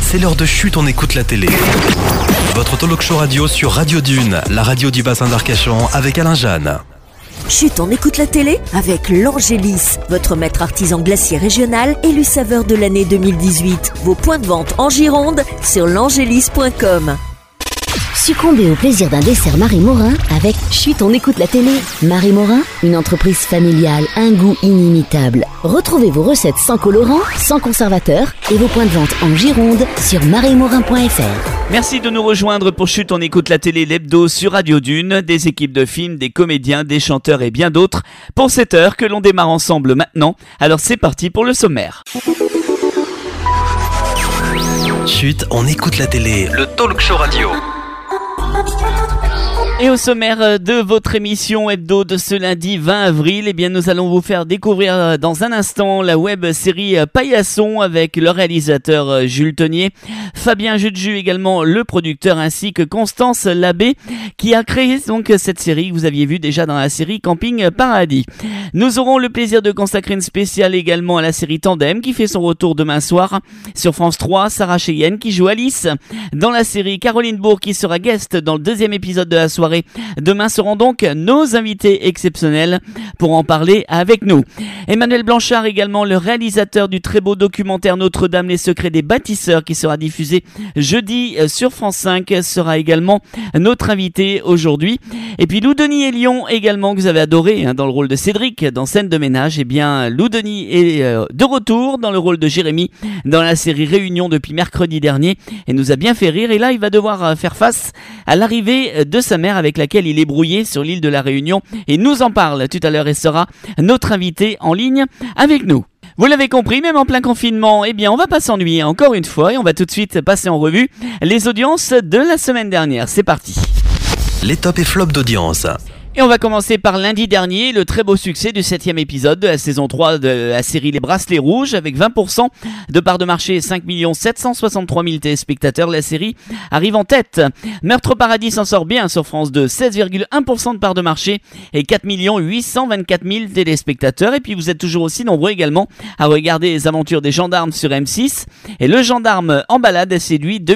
c'est l'heure de Chut, on écoute la télé. Votre talk show radio sur Radio Dune, la radio du bassin d'Arcachon avec Alain Jeanne. Chut, on écoute la télé avec l'Angélis, votre maître artisan glacier régional élu saveur de l'année 2018. Vos points de vente en Gironde sur l'angélis.com. Succombez au plaisir d'un dessert Marie Morin avec Chut, on écoute la télé. Marie Morin, une entreprise familiale, un goût inimitable. Retrouvez vos recettes sans colorant, sans conservateur et vos points de vente en Gironde sur mariemorin.fr. Merci de nous rejoindre pour Chut, on écoute la télé, l'hebdo sur Radio Dune, des équipes de films, des comédiens, des chanteurs et bien d'autres pour cette heure que l'on démarre ensemble maintenant. Alors c'est parti pour le sommaire. Chut, on écoute la télé, le talk show radio. Et au sommaire de votre émission hebdo de ce lundi 20 avril, eh bien nous allons vous faire découvrir dans un instant la web série Paillasson avec le réalisateur Jules Tenier, Fabien Jutju également le producteur ainsi que Constance Labbé qui a créé donc cette série que vous aviez vu déjà dans la série Camping Paradis. Nous aurons le plaisir de consacrer une spéciale également à la série Tandem qui fait son retour demain soir sur France 3, Sarah Cheyenne qui joue Alice dans la série, Caroline Bourg qui sera guest dans le deuxième épisode de la soirée. Demain seront donc nos invités exceptionnels pour en parler avec nous. Emmanuel Blanchard également, le réalisateur du très beau documentaire Notre-Dame, les secrets des bâtisseurs qui sera diffusé jeudi sur France 5 sera également notre invité aujourd'hui. Et puis Lou Denis et Lyon également que vous avez adoré dans le rôle de Cédric dans Scène de ménage. Et bien Lou Denis est de retour dans le rôle de Jérémy dans la série Réunion depuis mercredi dernier et nous a bien fait rire. Et là il va devoir faire face à l'arrivée de sa mère avec laquelle il est brouillé sur l'île de la Réunion et nous en parle tout à l'heure et sera notre invité en ligne avec nous. Vous l'avez compris, même en plein confinement, eh bien on va pas s'ennuyer encore une fois et on va tout de suite passer en revue les audiences de la semaine dernière. C'est parti. Les tops et flops d'audience. Et on va commencer par lundi dernier, le très beau succès du 7e épisode de la saison 3 de la série Les Bracelets Rouges avec 20% de part de marché, 5 763 000 téléspectateurs. La série arrive en tête. Meurtre au Paradis s'en sort bien sur France 2, 16,1% de part de marché et 4 824 000 téléspectateurs. Et puis vous êtes toujours aussi nombreux également à regarder les aventures des gendarmes sur M6. Et le gendarme en balade séduit 2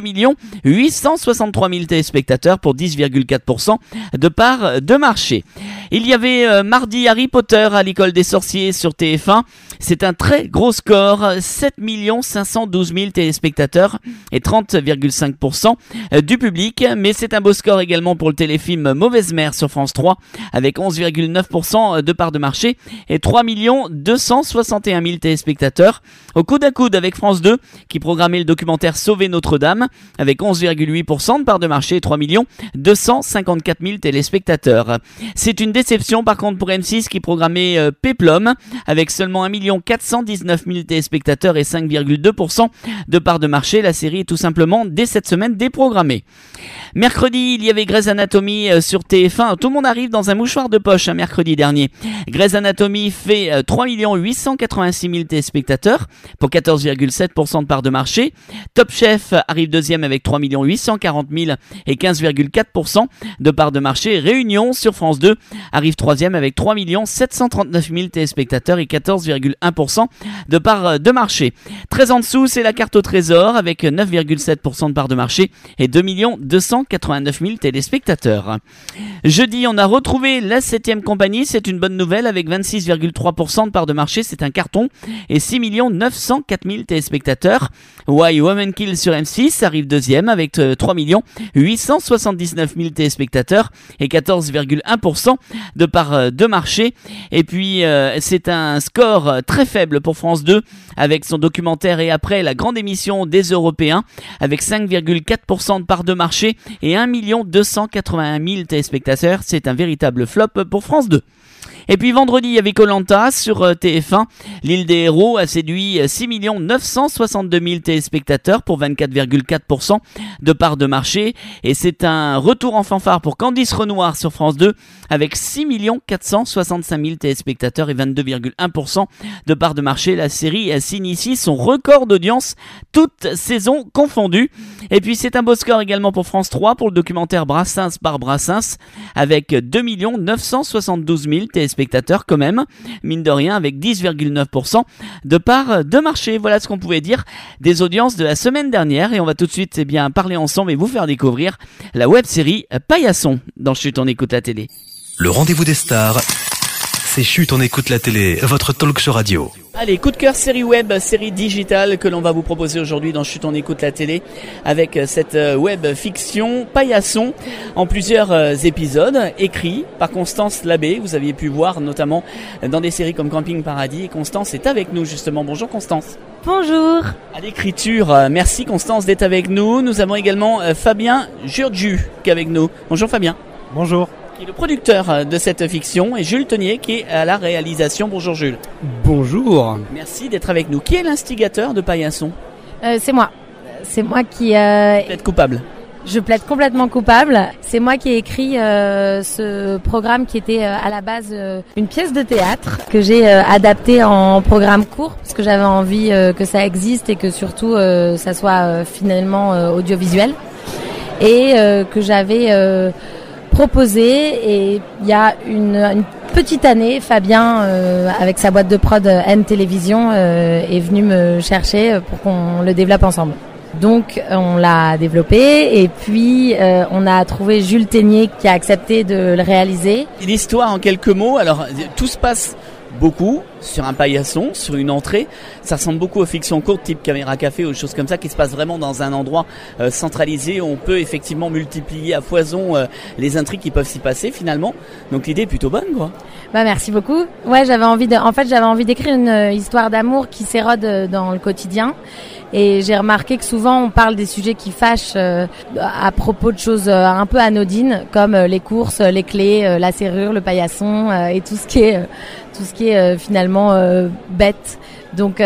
863 000 téléspectateurs pour 10,4% de part de marché. Il y avait mardi Harry Potter à l'école des sorciers sur TF1. C'est un très gros score, 7 512 000 téléspectateurs et 30,5% du public. Mais c'est un beau score également pour le téléfilm Mauvaise Mère sur France 3 avec 11,9% de part de marché et 3 261 000 téléspectateurs. Au coude à coude avec France 2 qui programmait le documentaire Sauver Notre-Dame avec 11,8% de part de marché et 3 254 000 téléspectateurs. C'est une déception par contre pour M6 qui programmait Péplum avec seulement 1 419 000 téléspectateurs et 5,2% de part de marché. La série est tout simplement dès cette semaine déprogrammée. Mercredi, il y avait Grey's Anatomy sur TF1. Tout le monde arrive dans un mouchoir de poche mercredi dernier. Grey's Anatomy fait 3 886 000 téléspectateurs pour 14,7% de part de marché. Top Chef arrive deuxième avec 3 840 000 et 15,4% de part de marché. Réunion sur France 2 arrive troisième avec 3 739 000 téléspectateurs et 14,1% de part de marché. Très en dessous, c'est la carte au trésor avec 9,7% de part de marché et 2 289 000 téléspectateurs. Jeudi, on a retrouvé la 7e compagnie, c'est une bonne nouvelle avec 26,3% de part de marché, c'est un carton et 6 904 000 téléspectateurs. Why Woman Kill sur M6 arrive deuxième avec 3 879 000 téléspectateurs et 14,1% de part de marché. Et puis c'est un score très faible pour France 2 avec son documentaire Et après, la grande émission des Européens avec 5,4% de part de marché et 1 281 000 téléspectateurs. C'est un véritable flop pour France 2. Et puis vendredi, il y avait Koh-Lanta sur TF1. L'île des héros a séduit 6 962 000 téléspectateurs pour 24,4% de part de marché. Et c'est un retour en fanfare pour Candice Renoir sur France 2 avec 6 465 000 téléspectateurs et 22,1% de part de marché. La série signe ici son record d'audience, toutes saisons confondues. Et puis c'est un beau score également pour France 3 pour le documentaire Brassens par Brassens avec 2 972 000 téléspectateurs téléspectateurs quand même, mine de rien, avec 10,9% de part de marché. Voilà ce qu'on pouvait dire des audiences de la semaine dernière, et on va tout de suite parler ensemble et vous faire découvrir la web-série Paillasson dans Chut, on écoute la télé. Le rendez-vous des stars, c'est Chut, on écoute la télé, votre talk show radio. Allez, coup de cœur série web, série digitale que l'on va vous proposer aujourd'hui dans Chut, on écoute la télé avec cette web fiction Paillasson en plusieurs épisodes écrits par Constance Labbé. Vous aviez pu voir notamment dans des séries comme Camping Paradis, et Constance est avec nous justement. Bonjour Constance. Bonjour. À l'écriture, merci Constance d'être avec nous. Nous avons également Fabien Jurdu qui est avec nous. Bonjour Fabien. Bonjour. Qui est le producteur de cette fiction, et Jules Tenier qui est à la réalisation. Bonjour Jules. Bonjour. Merci d'être avec nous. Qui est l'instigateur de Paillasson ? C'est moi. C'est moi qui... Vous êtes coupable. Je plaide complètement coupable. C'est moi qui ai écrit ce programme qui était à la base une pièce de théâtre que j'ai adaptée en programme court parce que j'avais envie que ça existe et que surtout ça soit finalement audiovisuel, et que j'avais proposé. Et il y a une petite année, Fabien avec sa boîte de prod N Télévision est venu me chercher pour qu'on le développe ensemble. Donc on l'a développé, et puis on a trouvé Jules Tenier qui a accepté de le réaliser. L'histoire en quelques mots, alors tout se passe beaucoup sur un paillasson, sur une entrée. Ça ressemble beaucoup aux fictions courtes type Caméra Café ou des choses comme ça qui se passent vraiment dans un endroit centralisé où on peut effectivement multiplier à foison les intrigues qui peuvent s'y passer finalement. Donc l'idée est plutôt bonne, quoi. Bah merci beaucoup. Ouais, j'avais envie d'écrire une histoire d'amour qui s'érode dans le quotidien. Et j'ai remarqué que souvent on parle des sujets qui fâchent à propos de choses un peu anodines comme les courses, les clés, la serrure, le paillasson et tout ce qui est finalement bête. Donc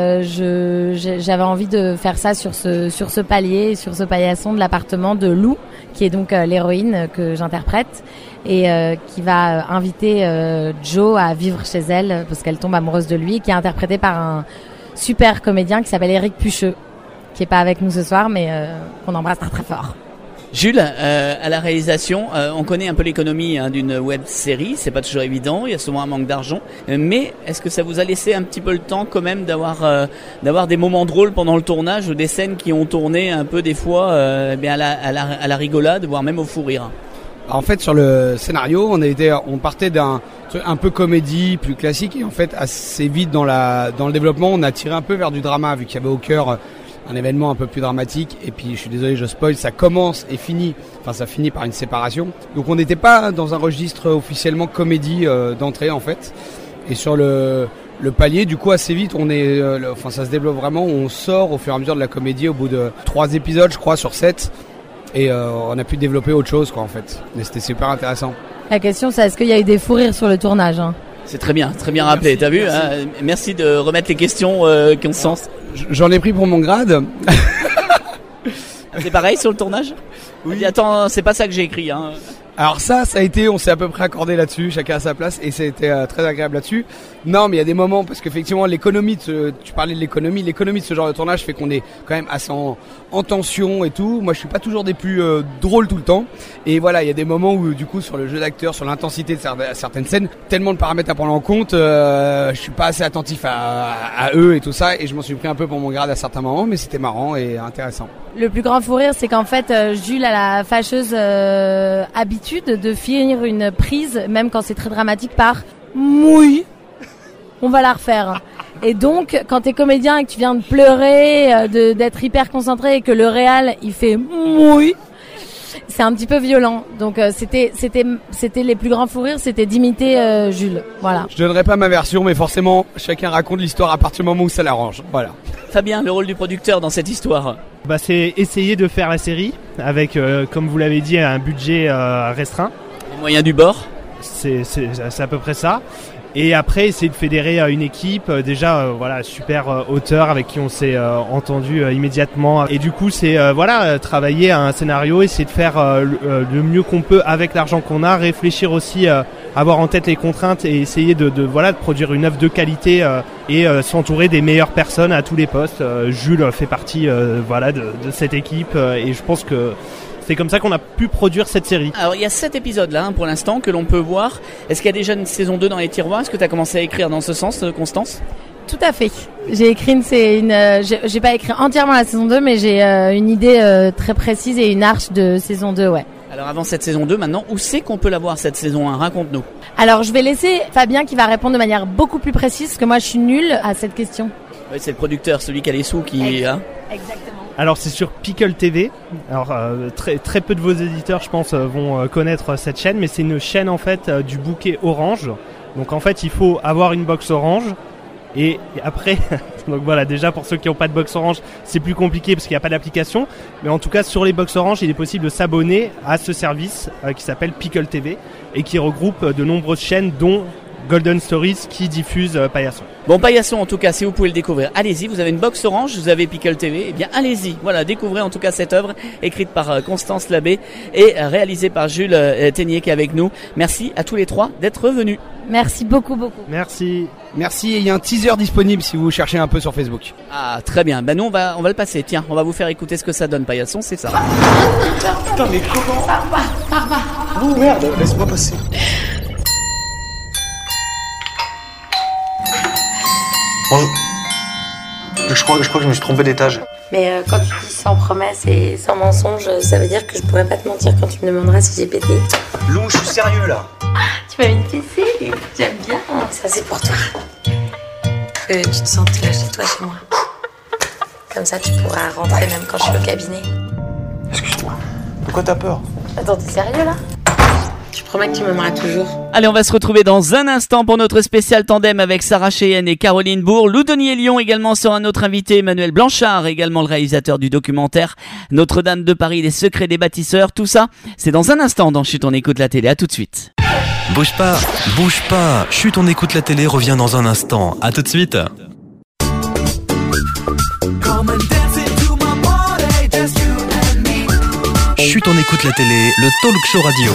j'avais envie de faire ça sur ce palier, sur ce paillasson de l'appartement de Lou, qui est donc l'héroïne que j'interprète, et qui va inviter Joe à vivre chez elle parce qu'elle tombe amoureuse de lui, qui est interprété par un super comédien qui s'appelle Éric Pucheux, qui est pas avec nous ce soir, mais qu'on embrasse très très fort. Jules, à la réalisation, on connaît un peu l'économie d'une web série, c'est pas toujours évident, il y a souvent un manque d'argent, mais est-ce que ça vous a laissé un petit peu le temps quand même d'avoir des moments drôles pendant le tournage, ou des scènes qui ont tourné un peu des fois à la rigolade, voire même au fou rire? En fait, sur le scénario, on partait d'un truc un peu comédie, plus classique, et en fait, assez vite dans le développement, on a tiré un peu vers du drama, vu qu'il y avait au cœur un événement un peu plus dramatique. Et puis, je suis désolé, je spoil, ça finit par une séparation. Donc, on n'était pas dans un registre officiellement comédie d'entrée, en fait. Et sur le palier, du coup, assez vite, ça se développe vraiment. On sort au fur et à mesure de la comédie au bout de 3 épisodes, je crois, sur 7. Et on a pu développer autre chose, quoi, en fait. Mais c'était super intéressant. La question, c'est est-ce qu'il y a eu des fous rires sur le tournage, hein? C'est très bien rappelé. T'as vu, merci. Hein, merci de remettre les questions qui ont sens. J'en ai pris pour mon grade. C'est pareil sur le tournage? Oui. Attends, c'est pas ça que j'ai écrit, hein. Alors ça a été, on s'est à peu près accordé là-dessus, chacun à sa place, et c'était très agréable là-dessus. Non, mais il y a des moments, parce qu'effectivement tu parlais de l'économie de ce genre de tournage fait qu'on est quand même assez en tension et tout. Moi, je suis pas toujours des plus drôles tout le temps, et voilà, il y a des moments où du coup sur le jeu d'acteur, sur l'intensité de certaines scènes, tellement de paramètres à prendre en compte, je suis pas assez attentif à eux et tout ça, et je m'en suis pris un peu pour mon grade à certains moments, mais c'était marrant et intéressant. Le plus grand fou rire, c'est qu'en fait, Jules a la fâcheuse habitude de finir une prise, même quand c'est très dramatique, par « mouille ». On va la refaire. Et donc, quand t'es comédien et que tu viens de pleurer, d'être hyper concentré, et que le réal, il fait « mouille », c'est un petit peu violent. Donc, c'était les plus grands fous rires, c'était d'imiter Jules. Voilà. Je donnerai pas ma version, mais forcément, chacun raconte l'histoire à partir du moment où ça l'arrange. Voilà. Fabien, le rôle du producteur dans cette histoire? C'est essayer de faire la série avec, comme vous l'avez dit, un budget restreint. Les moyens du bord? C'est à peu près ça. Et après, essayer de fédérer une équipe, super auteur avec qui on s'est entendu immédiatement. Et du coup, c'est travailler à un scénario, essayer de faire le mieux qu'on peut avec l'argent qu'on a, réfléchir aussi, avoir en tête les contraintes et essayer de produire une œuvre de qualité et s'entourer des meilleures personnes à tous les postes. Jules fait partie de cette équipe et je pense que c'est comme ça qu'on a pu produire cette série. Alors il y a 7 épisodes là pour l'instant que l'on peut voir. Est-ce qu'il y a déjà une saison 2 dans les tiroirs? Est-ce que tu as commencé à écrire dans ce sens, Constance? Tout à fait. J'ai écrit j'ai pas écrit entièrement la saison 2, mais j'ai une idée très précise et une arche de saison 2, ouais. Alors avant cette saison 2, maintenant, où c'est qu'on peut la voir cette saison 1? Raconte-nous. Alors je vais laisser Fabien qui va répondre de manière beaucoup plus précise, parce que moi je suis nulle à cette question. Oui, c'est le producteur, celui qui a les sous qui... Exactement. Alors c'est sur Pickle TV. Alors très peu de vos éditeurs, je pense, vont connaître cette chaîne, mais c'est une chaîne en fait du bouquet Orange. Donc en fait, il faut avoir une box Orange. Et après, donc voilà, déjà pour ceux qui n'ont pas de box Orange, c'est plus compliqué parce qu'il n'y a pas d'application. Mais en tout cas, sur les box Orange, il est possible de s'abonner à ce service qui s'appelle Pickle TV et qui regroupe de nombreuses chaînes, dont Golden Stories qui diffuse Paillasson. Bon, Paillasson, en tout cas, si vous pouvez le découvrir, allez-y. Vous avez une box Orange, vous avez Pickle TV, eh bien allez-y. Voilà, découvrez en tout cas cette œuvre écrite par Constance Labbé et réalisée par Jules Ténier qui est avec nous. Merci à tous les trois d'être revenus. Merci beaucoup. Merci. Merci, et il y a un teaser disponible si vous cherchez un peu sur Facebook. Ah, très bien. Ben nous, on va le passer. Tiens, on va vous faire écouter ce que ça donne, Paillasson, c'est ça. Putain, mais comment? Oh merde, laisse-moi passer. Bonjour. Je crois que je me suis trompé d'étage. Mais quand tu dis sans promesse et sans mensonge, ça veut dire que je pourrais pas te mentir quand tu me demanderas si j'ai pété. Lou, je suis sérieux là. Tu m'as mis une fessée, j'aime bien. Ça c'est pour toi. Que tu te sentes chez toi, chez moi. Comme ça tu pourras rentrer même quand je suis au cabinet. Excuse-moi. Pourquoi t'as peur? Attends, t'es sérieux là? Tu promets que tu m'aimeras toujours. Allez, on va se retrouver dans un instant pour notre spécial tandem avec Sarah Cheyenne et Caroline Bourg. Lou Denier-Lyon également sera notre invité, Emmanuel Blanchard, également le réalisateur du documentaire Notre-Dame de Paris, les secrets des bâtisseurs. Tout ça, c'est dans un instant dans Chut, on écoute la télé. À tout de suite. Bouge pas. Chut, on écoute la télé revient dans un instant. À tout de suite. Chut, on écoute la télé, le talk show radio.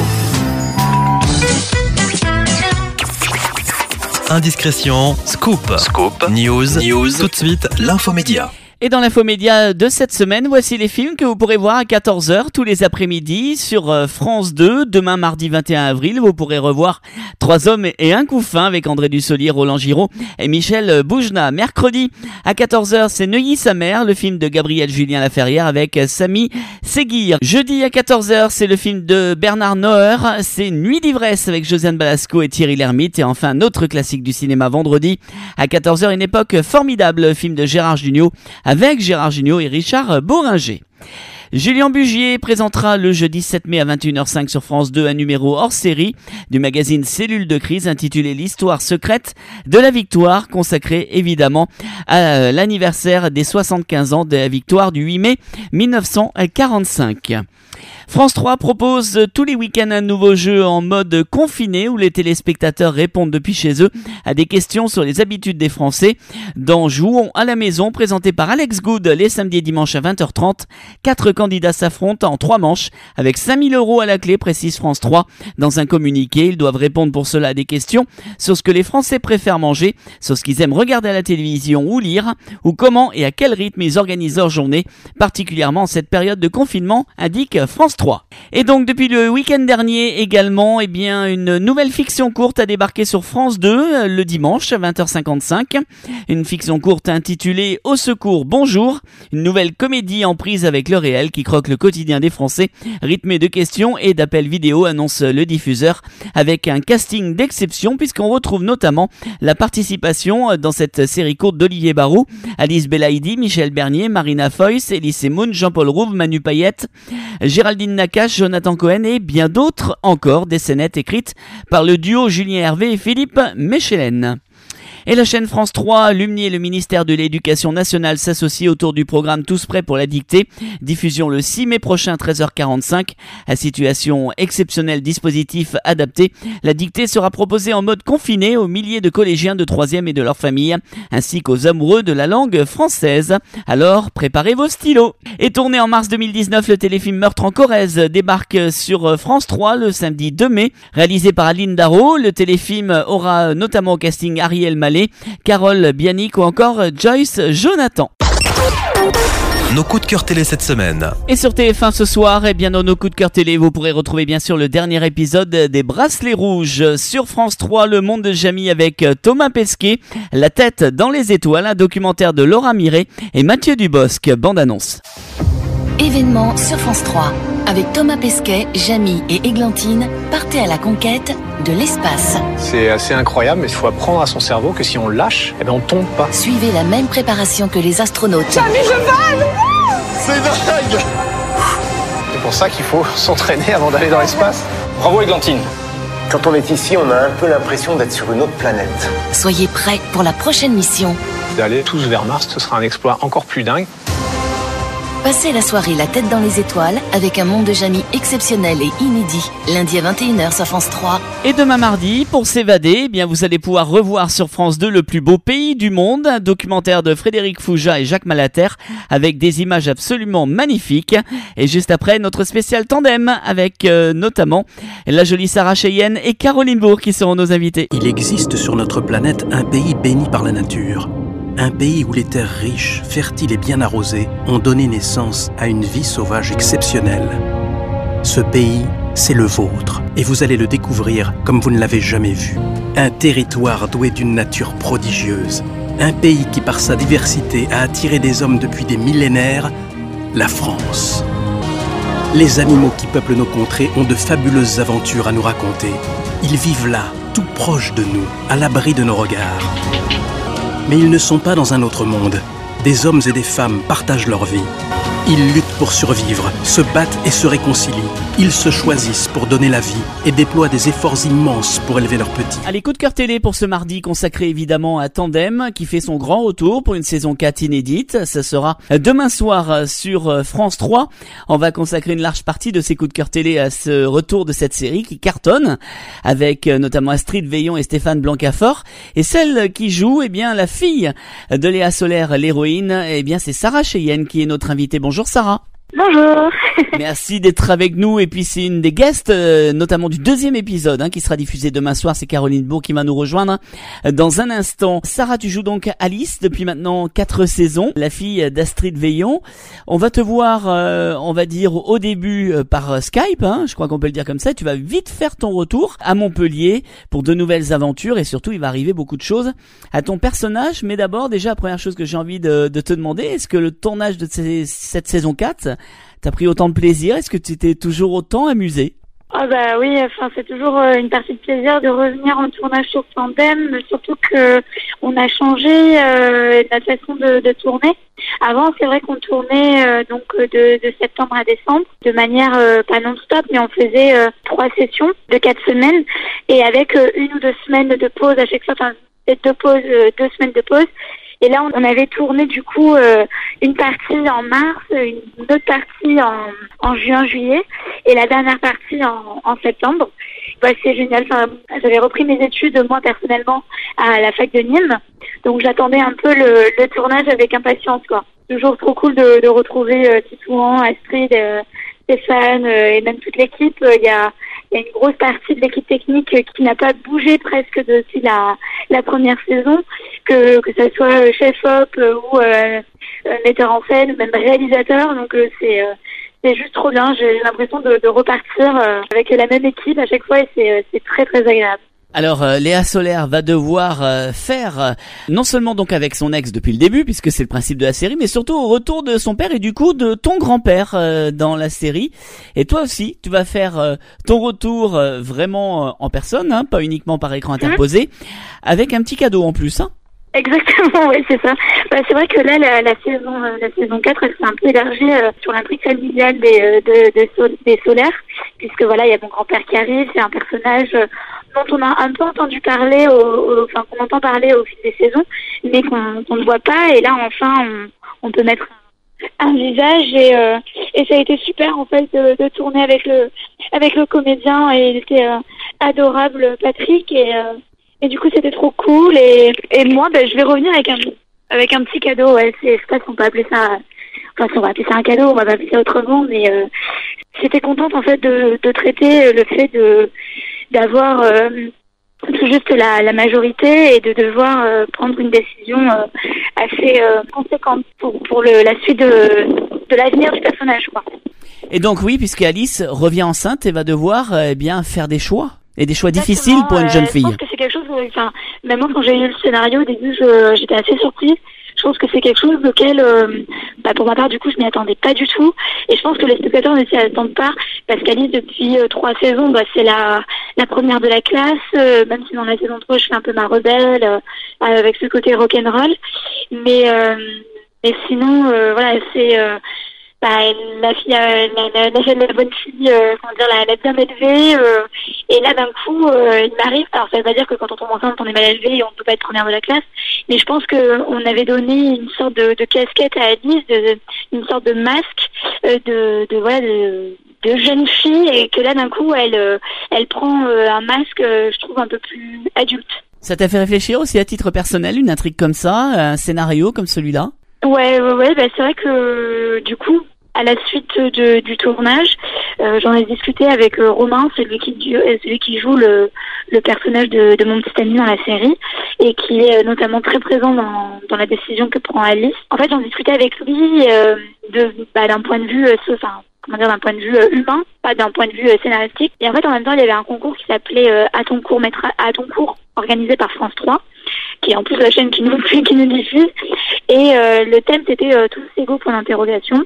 Indiscrétion, scoop, news, tout de suite, l'infomédia. Et dans l'infomédia de cette semaine, voici les films que vous pourrez voir à 14h tous les après-midi sur France 2. Demain, mardi 21 avril, vous pourrez revoir 3 hommes et un couffin avec André Dussolier, Roland Giraud et Michel Boujna. Mercredi, à 14h, c'est Neuilly-sa-Mère, le film de Gabriel Julien Laferrière avec Samy Seguir. Jeudi, à 14h, c'est le film de Bernard Noër, c'est Nuit d'ivresse avec Josiane Balasco et Thierry Lhermitte. Et enfin, notre classique du cinéma vendredi, à 14h, une époque formidable, le film de Gérard Jugnot avec Gérard Jugnot et Richard Bohringer. Julien Bugier présentera le jeudi 7 mai à 21h05 sur France 2 un numéro hors série du magazine Cellule de crise intitulé L'histoire secrète de la victoire, consacré évidemment à l'anniversaire des 75 ans de la victoire du 8 mai 1945. France 3 propose tous les week-ends un nouveau jeu en mode confiné où les téléspectateurs répondent depuis chez eux à des questions sur les habitudes des Français. Dans Jouons à la maison, présenté par Alex Good les samedis et dimanches à 20h30, 4 candidats s'affrontent en 3 manches avec 5 000 € à la clé, précise France 3. Dans un communiqué, ils doivent répondre pour cela à des questions sur ce que les Français préfèrent manger, sur ce qu'ils aiment regarder à la télévision ou lire, ou comment et à quel rythme ils organisent leur journée, particulièrement en cette période de confinement, indique France 3. Et donc depuis le week-end dernier également, une nouvelle fiction courte a débarqué sur France 2 le dimanche à 20h55. Une fiction courte intitulée Au secours, bonjour, une nouvelle comédie en prise avec le réel qui croque le quotidien des Français, rythmé de questions et d'appels vidéo, annonce le diffuseur, avec un casting d'exception puisqu'on retrouve notamment la participation dans cette série courte d'Olivier Barou, Alice Belaïdi, Michel Bernier, Marina Foïs, Elie Moon, Jean-Paul Rouve, Manu Payette, Géraldine Nakache, Jonathan Cohen et bien d'autres encore, des scénettes écrites par le duo Julien Hervé et Philippe Mechelen. Et la chaîne France 3, l'UMNI et le ministère de l'Éducation nationale s'associent autour du programme Tous prêts pour la dictée. Diffusion le 6 mai prochain, 13h45. À situation exceptionnelle, dispositif adapté. La dictée sera proposée en mode confiné aux milliers de collégiens de 3e et de leurs familles, ainsi qu'aux amoureux de la langue française. Alors, préparez vos stylos. Et tourné en mars 2019, le téléfilm Meurtre en Corrèze débarque sur France 3 le samedi 2 mai. Réalisé par Aline Darro, le téléfilm aura notamment au casting Ariel Mallet, Carole Bianic ou encore Joyce Jonathan. Nos coups de cœur télé cette semaine. Et sur TF1 ce soir, dans nos coups de cœur télé, vous pourrez retrouver bien sûr le dernier épisode des Bracelets Rouges. Sur France 3, Le Monde de Jamie avec Thomas Pesquet, La tête dans les étoiles, un documentaire de Laura Miret et Mathieu Dubosc. Bande-annonce. Événement sur France 3. Avec Thomas Pesquet, Jamie et Églantine, partez à la conquête de l'espace. C'est assez incroyable, mais il faut apprendre à son cerveau que si on lâche, on tombe pas. Suivez la même préparation que les astronautes. Jamie, je vole! C'est dingue! C'est pour ça qu'il faut s'entraîner avant d'aller dans l'espace. Bravo Églantine. Quand on est ici, on a un peu l'impression d'être sur une autre planète. Soyez prêts pour la prochaine mission. D'aller tous vers Mars, ce sera un exploit encore plus dingue. Passez la soirée la tête dans les étoiles avec un monde de Jamie exceptionnel et inédit. Lundi à 21h sur France 3. Et demain mardi, pour s'évader, vous allez pouvoir revoir sur France 2 Le plus beau pays du monde, un documentaire de Frédéric Fouja et Jacques Malater avec des images absolument magnifiques. Et juste après, notre spécial tandem avec notamment la jolie Sarah Cheyenne et Caroline Bourg qui seront nos invités. Il existe sur notre planète un pays béni par la nature. Un pays où les terres riches, fertiles et bien arrosées ont donné naissance à une vie sauvage exceptionnelle. Ce pays, c'est le vôtre, et vous allez le découvrir comme vous ne l'avez jamais vu. Un territoire doué d'une nature prodigieuse. Un pays qui, par sa diversité, a attiré des hommes depuis des millénaires, la France. Les animaux qui peuplent nos contrées ont de fabuleuses aventures à nous raconter. Ils vivent là, tout proche de nous, à l'abri de nos regards. Mais ils ne sont pas dans un autre monde. Des hommes et des femmes partagent leur vie. Ils luttent pour survivre, se battent et se réconcilient. Ils se choisissent pour donner la vie et déploient des efforts immenses pour élever leurs petits. Allez, coup de cœur télé pour ce mardi consacré évidemment à Tandem qui fait son grand retour pour une saison 4 inédite. Ça sera demain soir sur France 3. On va consacrer une large partie de ces coups de cœur télé à ce retour de cette série qui cartonne avec notamment Astrid Veillon et Stéphane Blancafort. Et celle qui joue, la fille de Léa Solaire, l'héroïne, c'est Sarah Cheyenne qui est notre invitée. Bonjour Sarah. Bonjour. Merci d'être avec nous et puis c'est une des guests notamment du deuxième épisode qui sera diffusé demain soir. C'est Caroline Bourg qui va nous rejoindre dans un instant. Sarah, tu joues donc Alice depuis maintenant 4 saisons, la fille d'Astrid Veillon. On va te voir on va dire au début par Skype, je crois qu'on peut le dire comme ça. Tu vas vite faire ton retour à Montpellier pour de nouvelles aventures et surtout il va arriver beaucoup de choses à ton personnage. Mais d'abord déjà la première chose que j'ai envie de te demander, est-ce que le tournage de cette saison 4 t'as pris autant de plaisir? Est-ce que tu t'es toujours autant amusé? Ah bah oui, c'est toujours une partie de plaisir de revenir en tournage sur Tandem, surtout que on a changé notre façon de tourner. Avant, c'est vrai qu'on tournait donc de septembre à décembre, de manière pas non-stop, mais on faisait 3 sessions de 4 semaines et avec 1 ou 2 semaines de pause à chaque fois, 2 semaines de pause. Et là, on avait tourné du coup une partie en mars, une autre partie en juin-juillet, et la dernière partie en septembre. C'est génial. J'avais repris mes études moi personnellement à la fac de Nîmes, donc j'attendais un peu le tournage avec impatience, quoi. Toujours trop cool de retrouver Titouan, Astrid, Stéphane et même toute l'équipe. Il y a une grosse partie de l'équipe technique qui n'a pas bougé presque depuis la première saison, que ça soit chef-op ou metteur en scène, même réalisateur. Donc c'est juste trop bien. J'ai l'impression de repartir avec la même équipe à chaque fois et c'est très très agréable. Alors Léa Solaire va devoir faire non seulement donc avec son ex depuis le début puisque c'est le principe de la série, mais surtout au retour de son père et du coup de ton grand-père dans la série. Et toi aussi, tu vas faire ton retour vraiment en personne, pas uniquement par écran interposé, avec un petit cadeau en plus. Exactement, oui, c'est ça. C'est vrai que là, la saison 4, elle s'est un peu élargie sur l'intrigue familiale des Solaires, puisque voilà, il y a mon grand-père qui arrive, c'est un personnage dont on a un peu entendu parler, qu'on entend parler au fil des saisons, mais qu'on ne voit pas. Et là, enfin, on peut mettre un visage et ça a été super en fait de tourner avec le comédien et il était adorable, Patrick, et du coup c'était trop cool et moi je vais revenir avec un petit cadeau. Ouais, je sais pas si on peut appeler ça, si on va appeler ça un cadeau, on va appeler ça autrement, mais j'étais contente en fait de traiter le fait d'avoir tout juste la majorité et de devoir prendre une décision assez conséquente pour la suite de l'avenir du personnage, quoi. Et donc oui, puisque Alice revient enceinte et va devoir faire des choix. Et des choix difficiles pour une jeune fille. Je pense que c'est quelque chose, même moi quand j'ai lu le scénario au début, j'étais assez surprise. Je pense que c'est quelque chose auquel, pour ma part, du coup, je m'y attendais pas du tout. Et je pense que les spectateurs ne s'y attendent pas, parce qu'Alice, depuis 3 saisons, c'est la première de la classe, même si dans la saison 3, je fais un peu ma rebelle, avec ce côté rock'n'roll. Mais sinon, voilà, c'est... la fille, la bonne fille, la bien élevée, et là d'un coup, il m'arrive. Alors ça veut pas dire que quand on tombe enceinte, on est mal élevé et on peut pas être première de la classe, mais je pense que on avait donné une sorte de casquette à Alice, une sorte de masque, de jeune fille, et que là d'un coup, elle prend un masque, je trouve un peu plus adulte. Ça t'a fait réfléchir aussi à titre personnel, une intrigue comme ça, un scénario comme celui-là? Ouais, c'est vrai que du coup, à la suite du tournage, j'en ai discuté avec Romain, celui qui joue le personnage de mon petit ami dans la série, et qui est notamment très présent dans la décision que prend Alice. En fait, j'en discutais avec lui d'un point de vue d'un point de vue humain, pas d'un point de vue scénaristique. Et en fait, en même temps, il y avait un concours qui s'appelait À ton cours, organisé par France 3, qui est en plus la chaîne qui nous diffuse. Et le thème, c'était tous égaux pour l'interrogation.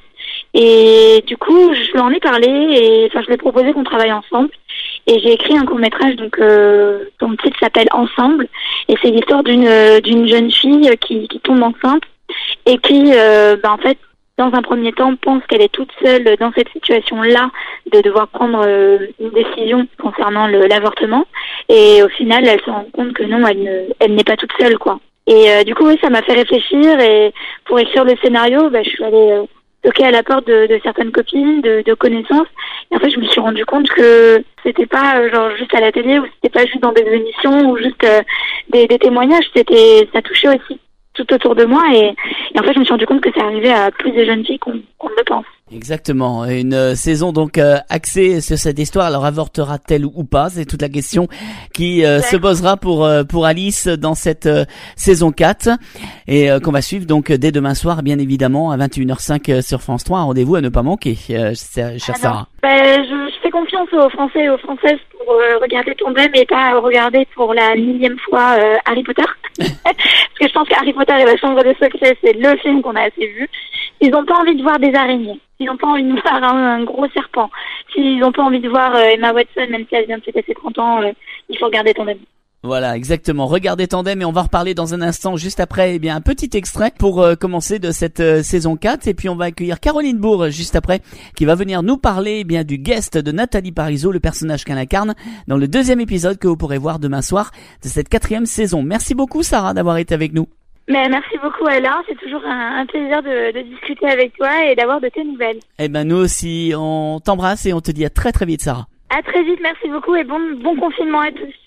Et du coup, je lui en ai parlé, et je lui ai proposé qu'on travaille ensemble. Et j'ai écrit un court-métrage dont le titre s'appelle Ensemble. Et c'est l'histoire d'une jeune fille qui tombe enceinte et qui, en fait, dans un premier temps, pense qu'elle est toute seule dans cette situation-là, de devoir prendre une décision concernant l'avortement. Et au final, elle se rend compte que non, elle n'est pas toute seule, quoi. Et du coup, oui, ça m'a fait réfléchir. Et pour écrire le scénario, je suis allée toquer à la porte de certaines copines, de connaissances. Et en fait, je me suis rendu compte que c'était pas juste à la télé, ou c'était pas juste dans des émissions, ou juste des témoignages. Ça touchait aussi tout autour de moi, et en fait je me suis rendu compte que ça arrivait à plus de jeunes filles qu'on ne le pense. Exactement, une saison donc axée sur cette histoire. Alors avortera-t-elle ou pas, c'est toute la question qui se posera pour Alice dans cette saison 4, et qu'on va suivre donc dès demain soir, bien évidemment, à 21h05 sur France 3. Un rendez-vous à ne pas manquer, chère Sarah. Je fais confiance aux Français et aux Françaises pour regarder Tandem, et pas regarder pour la 1000e fois Harry Potter. Parce que je pense qu'Harry Potter et la Chambre des Secrets, c'est le film qu'on a assez vu. Ils n'ont pas envie de voir des araignées. Ils n'ont pas envie de voir un gros serpent. S'ils n'ont pas envie de voir Emma Watson, même si elle vient de fêter ses 30 ans, il faut regarder Tandem. Voilà, exactement. Regardez Tandem, et on va reparler dans un instant, juste après, un petit extrait pour commencer de cette saison 4. Et puis on va accueillir Caroline Bourg juste après, qui va venir nous parler du guest de Nathalie Parizeau, le personnage qu'elle incarne dans le 2e épisode que vous pourrez voir demain soir de cette 4e saison. Merci beaucoup, Sarah, d'avoir été avec nous. Mais merci beaucoup, Alain. C'est toujours un plaisir de discuter avec toi et d'avoir de tes nouvelles. Nous aussi, on t'embrasse et on te dit à très très vite, Sarah. À très vite, merci beaucoup, et bon confinement à tous.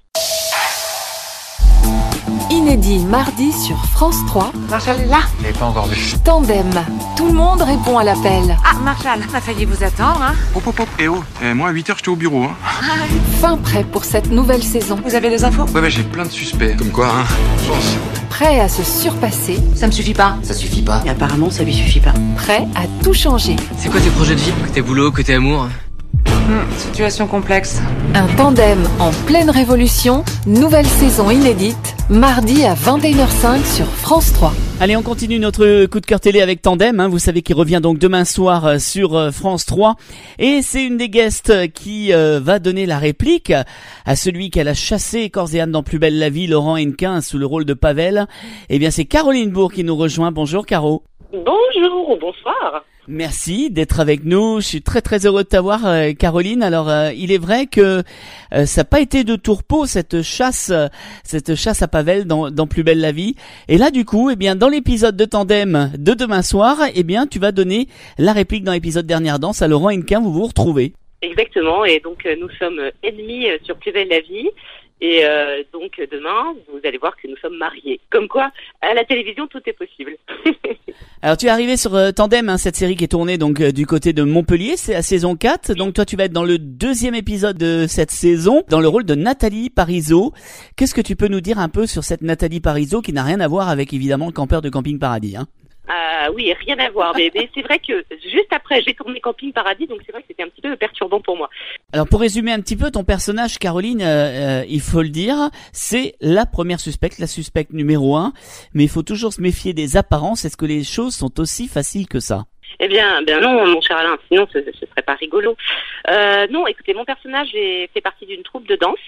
Inédit mardi sur France 3. Marshall est là? Je l'ai pas encore vu. Tandem. Tout le monde répond à l'appel. Ah, Marshall, on a failli vous attendre, hein? Hop. Moi, à 8h, j'étais au bureau, hein. Fin prêt pour cette nouvelle saison. Vous avez des infos? Ouais, j'ai plein de suspects. Comme quoi, hein? Chance. Prêt à se surpasser. Ça me suffit pas. Ça suffit pas. Et apparemment, ça lui suffit pas. Prêt à tout changer. C'est quoi tes projets de vie? Côté boulot, côté amour? Situation complexe. Un tandem en pleine révolution. Nouvelle saison inédite. Mardi à 21h05 sur France 3. Allez, on continue notre coup de cœur télé avec Tandem, vous savez, qui revient donc demain soir sur France 3. Et c'est une des guests qui va donner la réplique à celui qu'elle a chassé corps et âme dans Plus belle la vie, Laurent Hennequin, sous le rôle de Pavel. C'est Caroline Bourg qui nous rejoint. Bonjour Caro. Bonjour ou bonsoir. Merci d'être avec nous. Je suis très très heureux de t'avoir, Caroline. Alors, il est vrai que ça n'a pas été de tourpeau cette chasse à Pavel dans Plus belle la vie. Et là, du coup, dans l'épisode de Tandem de demain soir, tu vas donner la réplique dans l'épisode Dernière danse à Laurent Hennequin. Vous vous retrouvez. Exactement. Et donc, nous sommes ennemis sur Plus belle la vie. Et donc demain, vous allez voir que nous sommes mariés. Comme quoi, à la télévision, tout est possible. Alors tu es arrivé sur Tandem, cette série qui est tournée donc du côté de Montpellier, c'est la saison 4. Donc toi tu vas être dans le 2e épisode de cette saison, dans le rôle de Nathalie Parizeau. Qu'est-ce que tu peux nous dire un peu sur cette Nathalie Parizeau qui n'a rien à voir avec évidemment le campeur de Camping Paradis, hein? Oui, rien à voir. Mais c'est vrai que juste après, j'ai tourné Camping Paradis, donc c'est vrai que c'était un petit peu perturbant pour moi. Alors pour résumer un petit peu, ton personnage, Caroline, il faut le dire, c'est la première suspecte, la suspecte numéro 1. Mais il faut toujours se méfier des apparences. Est-ce que les choses sont aussi faciles que ça? Eh bien non, mon cher Alain, sinon ce serait pas rigolo. Non, écoutez, mon personnage fait partie d'une troupe de danse.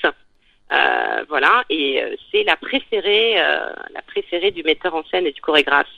Voilà, et c'est la préférée du metteur en scène et du chorégraphe,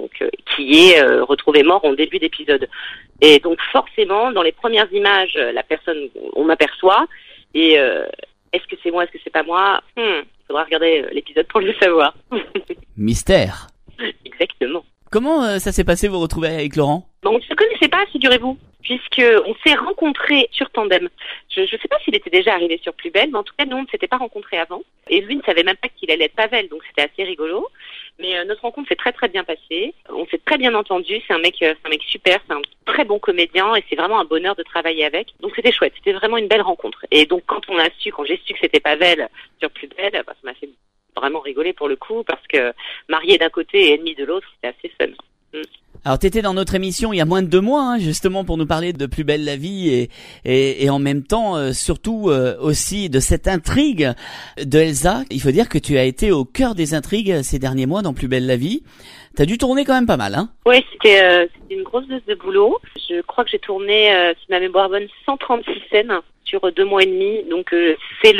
qui est retrouvé mort en début d'épisode. Et donc forcément, dans les premières images, la personne, on m'aperçoit. Et est-ce que c'est moi, est-ce que c'est pas moi? Il faudra regarder l'épisode pour le savoir. Mystère. Exactement. Comment ça s'est passé, vous retrouver avec Laurent? Bon, on ne se connaissait pas, figurez-vous, puisque on s'est rencontrés sur Tandem. Je ne sais pas s'il était déjà arrivé sur Plus Belle, mais en tout cas, nous, on ne s'était pas rencontrés avant. Et lui ne savait même pas qu'il allait être Pavel, donc c'était assez rigolo. Mais notre rencontre s'est très très bien passée. On s'est très bien entendu. C'est un mec super, c'est un très bon comédien et c'est vraiment un bonheur de travailler avec. Donc c'était chouette, c'était vraiment une belle rencontre. Et donc quand j'ai su que c'était Pavel sur Plus Belle, ça m'a fait vraiment rigoler pour le coup parce que marié d'un côté et ennemi de l'autre, c'était assez fun. Alors t'étais dans notre émission il y a moins de 2 mois, hein, justement pour nous parler de Plus belle la vie et en même temps surtout aussi de cette intrigue de Elsa. Il faut dire que tu as été au cœur des intrigues ces derniers mois dans Plus belle la vie. T'as dû tourner quand même pas mal, hein? Oui, c'était une grosse dose de boulot. Je crois que j'ai tourné, si ma mémoire est bonne, 136 scènes sur 2 mois et demi. Donc c'est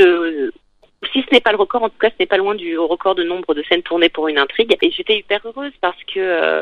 si ce n'est pas le record, en tout cas, ce n'est pas loin du record de nombre de scènes tournées pour une intrigue. Et j'étais hyper heureuse parce que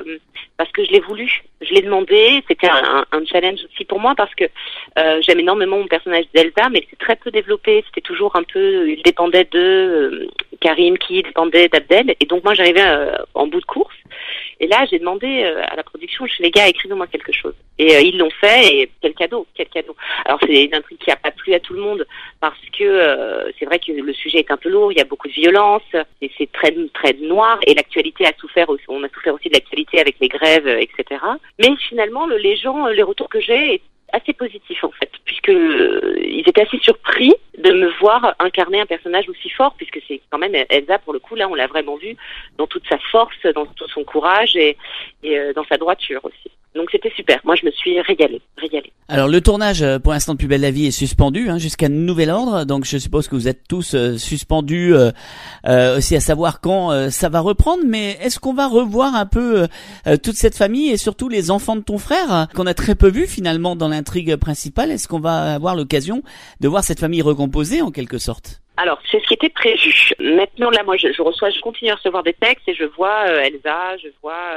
je l'ai voulu, je l'ai demandé. C'était un challenge aussi pour moi parce que j'aime énormément mon personnage d'Elsa, mais c'est très peu développé. C'était toujours un peu, il dépendait de Karim, qui dépendait d'Abdel. Et donc moi, j'arrivais en bout de course. Et là, j'ai demandé à la production, je fais les gars, écrivez-moi quelque chose. Et ils l'ont fait, et quel cadeau. Alors c'est une intrigue qui a pas plu à tout le monde, parce que c'est vrai que le sujet est un peu lourd, il y a beaucoup de violence, et c'est très très noir, et l'actualité a souffert aussi, on a souffert aussi de l'actualité avec les grèves, etc. Mais finalement, les retours que j'ai assez positifs en fait, puisque ils étaient assez surpris de me voir incarner un personnage aussi fort, puisque c'est quand même Elsa, pour le coup, là on l'a vraiment vue dans toute sa force, dans tout son courage et dans sa droiture aussi. Donc c'était super, moi je me suis régalée. Alors le tournage pour l'instant de Plus belle la vie est suspendu jusqu'à nouvel ordre, donc je suppose que vous êtes tous suspendus aussi à savoir quand ça va reprendre, mais est-ce qu'on va revoir un peu toute cette famille et surtout les enfants de ton frère qu'on a très peu vu finalement dans l'intrigue principale? Est-ce qu'on va avoir l'occasion de voir cette famille recomposée en quelque sorte? Alors, c'est ce qui était prévu. Maintenant, là, moi, je continue à recevoir des textes et je vois Elsa, je vois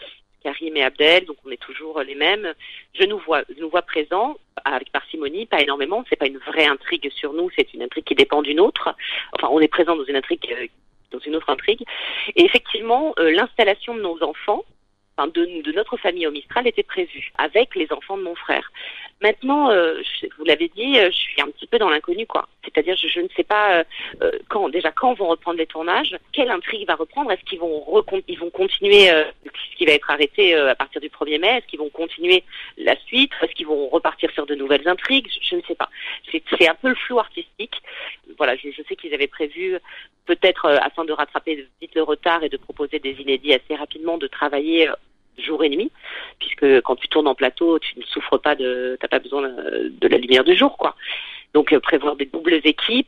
Karim et Abdel, donc on est toujours les mêmes. Je nous vois présents avec parcimonie, pas énormément. C'est pas une vraie intrigue sur nous, c'est une intrigue qui dépend d'une autre. Enfin, on est présent dans une intrigue, dans une autre intrigue. Et effectivement, l'installation de nos enfants, enfin de notre famille au Mistral, était prévue avec les enfants de mon frère. Maintenant, vous l'avez dit, je suis un petit peu dans l'inconnu, quoi. C'est-à-dire, je ne sais pas quand vont reprendre les tournages, quelle intrigue va reprendre, est-ce qu'ils vont continuer ce qui va être arrêté à partir du 1er mai, est-ce qu'ils vont continuer la suite, est-ce qu'ils vont repartir sur de nouvelles intrigues, je ne sais pas. C'est un peu le flou artistique. Voilà, je sais qu'ils avaient prévu, peut-être afin de rattraper vite le retard et de proposer des inédits assez rapidement, de travailler jour et nuit, puisque quand tu tournes en plateau, tu ne souffres pas t'as pas besoin de la lumière du jour, quoi. Donc prévoir des doubles équipes,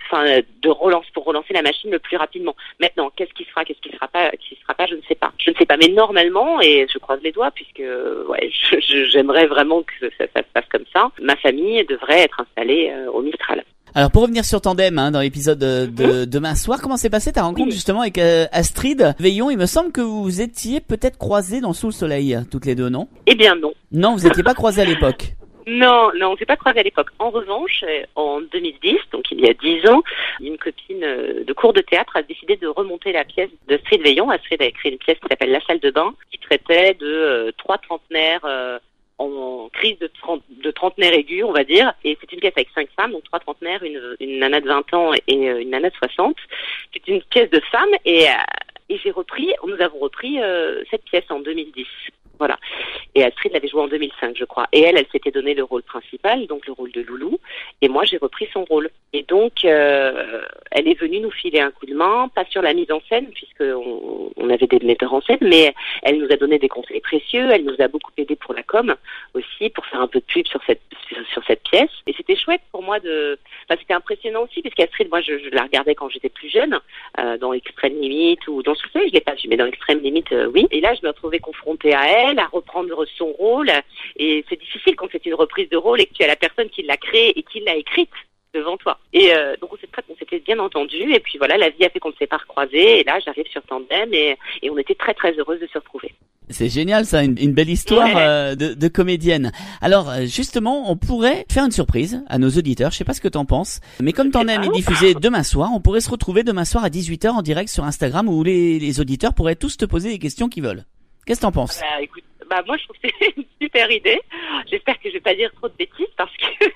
pour relancer la machine le plus rapidement. Maintenant, qu'est-ce qui sera pas, je ne sais pas. Mais normalement, et je croise les doigts, puisque j'aimerais vraiment que ça se passe comme ça, ma famille devrait être installée au Mistral. Alors pour revenir sur Tandem, dans l'épisode de demain soir, comment s'est passée ta rencontre justement avec Astrid Veillon? Il me semble que vous étiez peut-être croisés dans Sous le Soleil, toutes les deux, non? Eh bien non. Non, vous n'étiez pas croisés à l'époque. Non, on s'est pas croisés à l'époque. En revanche, en 2010, donc il y a 10 ans, une copine de cours de théâtre a décidé de remonter la pièce d'Astrid Veillon. Astrid a écrit une pièce qui s'appelle La salle de bain, qui traitait de 3 trentenaires en crise de trentenaire aigu, on va dire. Et c'est une pièce avec 5 femmes, donc 3 trentenaires, une nana de 20 ans et une nana de 60. C'est une pièce de femmes et nous avons repris cette pièce en 2010. Voilà. Et Astrid l'avait joué en 2005, je crois. Et elle s'était donné le rôle principal, donc le rôle de Loulou. Et moi, j'ai repris son rôle. Et donc, elle est venue nous filer un coup de main, pas sur la mise en scène, puisqu'on avait des metteurs en scène, mais elle nous a donné des conseils précieux. Elle nous a beaucoup aidé pour la com aussi, pour faire un peu de pub sur cette pièce. Et c'était chouette pour moi c'était impressionnant aussi, puisqu'Astrid, moi, je la regardais quand j'étais plus jeune, dans Extrême Limite ou dans Soufflet, je l'ai pas vu, mais dans Extrême Limite, oui. Et là, je me retrouvais confrontée à elle, à reprendre son rôle, et c'est difficile quand c'est une reprise de rôle et que tu as la personne qui l'a créée et qui l'a écrite devant toi. Et donc on s'était bien entendu, et puis voilà, la vie a fait qu'on ne s'est pas recroisés, et là j'arrive sur Tandem et on était très très heureuses de se retrouver. C'est génial ça, une belle histoire de comédienne. Alors justement, on pourrait faire une surprise à nos auditeurs, je sais pas ce que t'en penses, mais comme Tandem est diffusé demain soir, on pourrait se retrouver demain soir à 18h en direct sur Instagram où les auditeurs pourraient tous te poser les questions qu'ils veulent. Qu'est-ce que t'en penses? Écoute, moi je trouve que c'est une super idée. J'espère que je vais pas dire trop de bêtises parce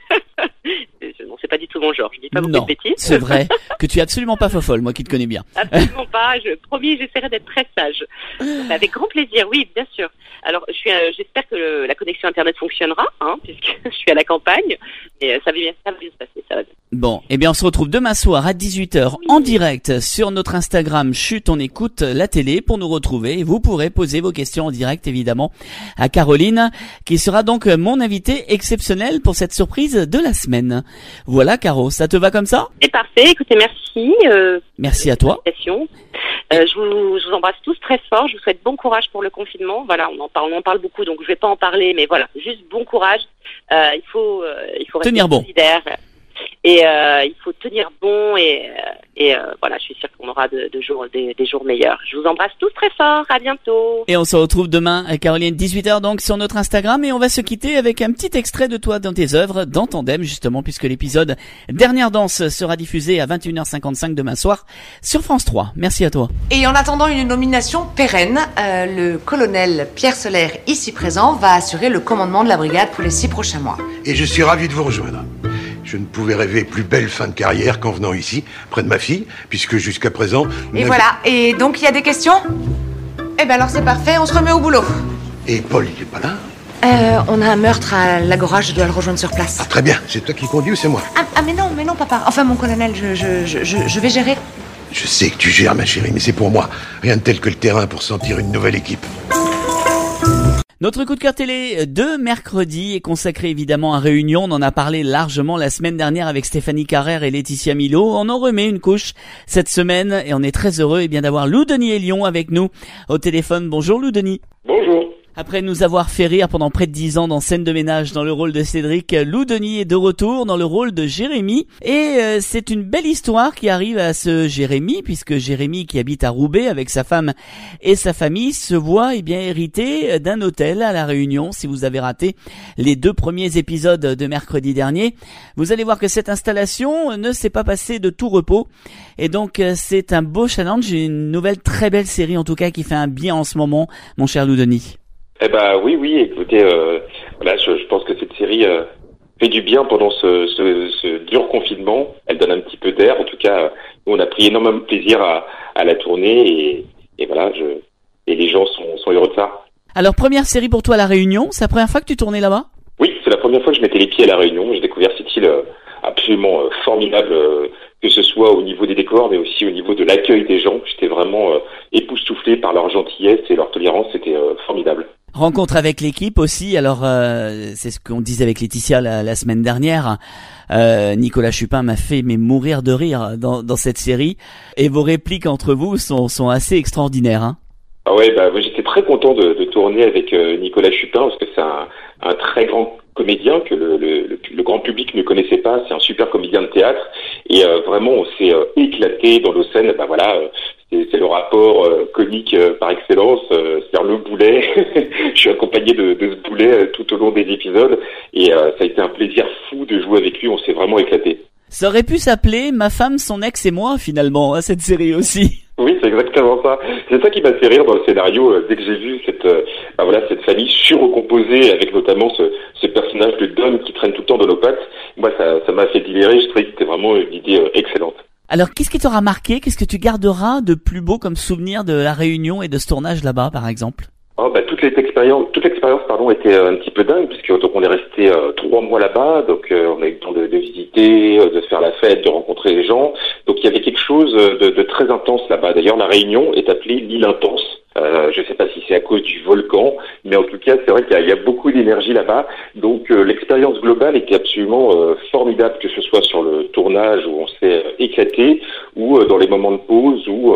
que non, c'est pas du tout mon genre. Je dis pas beaucoup de bêtises. C'est vrai que tu es absolument pas fofolle, moi qui te connais bien. Absolument pas. Promis, j'essaierai d'être très sage. Avec grand plaisir, oui, bien sûr. Alors, j'espère que la connexion internet fonctionnera, puisque je suis à la campagne. Mais ça va bien se passer, ça va bien. Bon, eh bien on se retrouve demain soir à 18h en direct sur notre Instagram Chut, on écoute la télé pour nous retrouver. Vous pourrez poser vos questions en direct évidemment à Caroline qui sera donc mon invitée exceptionnelle pour cette surprise de la semaine. Voilà Caro, ça te va comme ça? C'est parfait, écoutez, merci. Merci à toi. Je vous embrasse tous très fort, je vous souhaite bon courage pour le confinement. Voilà, on en parle beaucoup donc je vais pas en parler, mais voilà, juste bon courage. Il faut rester tenir bon. Solidaire. Et il faut tenir bon et voilà, je suis sûre qu'on aura des jours meilleurs. Je vous embrasse tous très fort, à bientôt. Et on se retrouve demain, Caroline, 18h donc sur notre Instagram, et on va se quitter avec un petit extrait de toi dans tes œuvres, dans Tandem justement, puisque l'épisode Dernière danse sera diffusé à 21h55 demain soir sur France 3. Merci à toi. Et en attendant une nomination pérenne, le colonel Pierre Solaire, ici présent, va assurer le commandement de la brigade pour les 6 prochains mois. Et je suis ravi de vous rejoindre. Je ne pouvais rêver plus belle fin de carrière qu'en venant ici, près de ma fille, puisque jusqu'à présent... Et voilà, et donc il y a des questions? Eh ben alors c'est parfait, on se remet au boulot. Et Paul, il est pas là? On a un meurtre à l'Agora, je dois le rejoindre sur place. Ah, très bien, c'est toi qui conduis ou c'est moi? Ah mais non papa, enfin mon colonel, je vais gérer. Je sais que tu gères ma chérie, mais c'est pour moi. Rien de tel que le terrain pour sentir une nouvelle équipe. Notre coup de cœur télé de mercredi est consacré évidemment à Réunion. On en a parlé largement la semaine dernière avec Stéphanie Carrère et Laetitia Milo. On en remet une couche cette semaine et on est très heureux d'avoir Lou Denis et Lyon avec nous au téléphone. Bonjour Lou Denis. Bonjour. Après nous avoir fait rire pendant près de 10 ans dans Scène de ménage dans le rôle de Cédric, Lou Denis est de retour dans le rôle de Jérémy. Et c'est une belle histoire qui arrive à ce Jérémy, puisque Jérémy, qui habite à Roubaix avec sa femme et sa famille, se voit hériter d'un hôtel à La Réunion. Si vous avez raté les 2 premiers épisodes de mercredi dernier, vous allez voir que cette installation ne s'est pas passée de tout repos. Et donc c'est un beau challenge, une nouvelle très belle série en tout cas qui fait un bien en ce moment, mon cher Lou Denis. Eh ben oui, écoutez, voilà, je pense que cette série fait du bien pendant ce dur confinement. Elle donne un petit peu d'air. En tout cas, nous, on a pris énormément de plaisir à la tourner et voilà, et les gens sont heureux de ça. Alors, première série pour toi à La Réunion, c'est la première fois que tu tournais là-bas? Oui, c'est la première fois que je mettais les pieds à La Réunion. J'ai découvert cette île absolument formidable, que ce soit au niveau des décors, mais aussi au niveau de l'accueil des gens. J'étais vraiment époustouflé par leur gentillesse et leur tolérance. C'était formidable. Rencontre avec l'équipe aussi, alors c'est ce qu'on disait avec Laetitia la semaine dernière. Nicolas Chupin m'a fait mourir de rire dans cette série, et vos répliques entre vous sont assez extraordinaires. Hein. Ah ouais, moi j'étais très content de tourner avec Nicolas Chupin parce que c'est un très grand comédien que le grand public ne connaissait pas. C'est un super comédien de théâtre et vraiment on s'est éclaté dans nos scènes. Voilà. C'est le rapport comique par excellence, c'est-à-dire le boulet. Je suis accompagné de ce boulet tout au long des épisodes et ça a été un plaisir fou de jouer avec lui, on s'est vraiment éclaté. Ça aurait pu s'appeler Ma femme, son ex et moi finalement, cette série aussi. Oui, c'est exactement ça. C'est ça qui m'a fait rire dans le scénario dès que j'ai vu cette famille surrecomposée avec notamment ce personnage de Dom qui traîne tout le temps dans nos pattes. Moi, ça m'a fait délirer. Je trouvais que c'était vraiment une idée excellente. Alors, qu'est-ce qui t'aura marqué? Qu'est-ce que tu garderas de plus beau comme souvenir de la Réunion et de ce tournage là-bas, par exemple? Toute l'expérience, était un petit peu dingue puisque donc on est resté 3 mois là-bas, donc on a eu le temps de visiter, de se faire la fête, de rencontrer les gens. Donc il y avait quelque chose de très intense là-bas. D'ailleurs, la Réunion est appelée l'île intense. Je sais pas si c'est à cause du volcan, mais en tout cas, c'est vrai qu'il y a beaucoup d'énergie là-bas. Donc l'expérience globale était absolument formidable, que ce soit sur le tournage où on s'est éclaté, ou dans les moments de pause où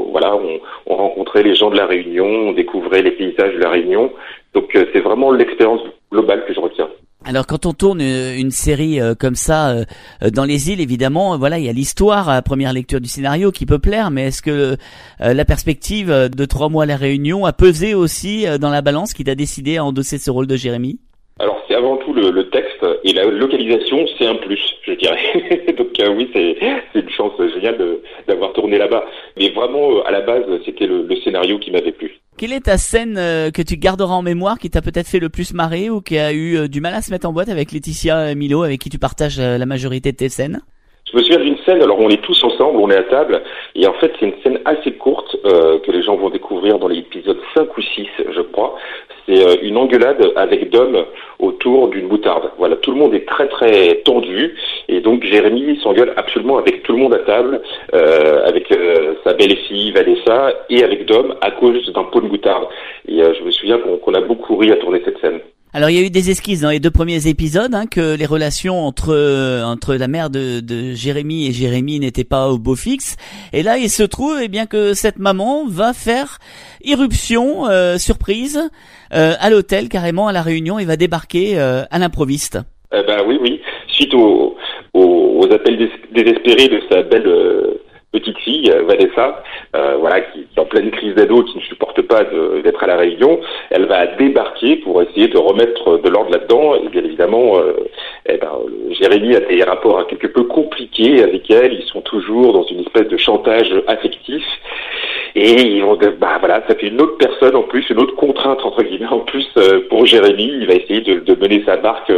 on rencontrait les gens de la Réunion, on découvrait les paysages de la Réunion. Donc c'est vraiment l'expérience globale que je retiens. Alors quand on tourne une série comme ça dans les îles, évidemment, il y a l'histoire à première lecture du scénario qui peut plaire, mais est-ce que la perspective de 3 mois à la Réunion a pesé aussi dans la balance qui t'a décidé à endosser ce rôle de Jérémy? Alors c'est avant tout le texte et la localisation, c'est un plus, je dirais. Donc oui, c'est une chance géniale d'avoir tourné là-bas. Mais vraiment, à la base, c'était le scénario qui m'avait plu. Quelle est ta scène que tu garderas en mémoire, qui t'a peut-être fait le plus marrer ou qui a eu du mal à se mettre en boîte avec Laetitia Milo, avec qui tu partages la majorité de tes scènes? Je me souviens d'une scène, alors on est tous ensemble, on est à table, et en fait c'est une scène assez courte que les gens vont découvrir dans l'épisode 5 ou 6, je crois. C'est une engueulade avec Dom autour d'une moutarde. Voilà, tout le monde est très très tendu, et donc Jérémy s'engueule absolument avec tout le monde à table, avec sa belle-fille Vanessa, et avec Dom à cause d'un pot de moutarde. Et je me souviens qu'on a beaucoup ri à tourner cette scène. Alors il y a eu des esquisses dans les 2 premiers épisodes, que les relations entre la mère de Jérémy et Jérémy n'étaient pas au beau fixe. Et là il se trouve que cette maman va faire irruption surprise à l'hôtel, carrément à la Réunion, et va débarquer à l'improviste. Oui. Suite aux appels désespérés de sa belle petite fille, Vanessa, qui est en pleine crise d'ado, qui ne supporte pas d'être à la Réunion, elle va débarquer pour essayer de remettre de l'ordre là-dedans. Et bien évidemment, Jérémy a des rapports quelque peu compliqués avec elle. Ils sont toujours dans une espèce de chantage affectif. Et ils vont, ça fait une autre personne en plus, une autre contrainte entre guillemets en plus pour Jérémy. Il va essayer de mener sa barque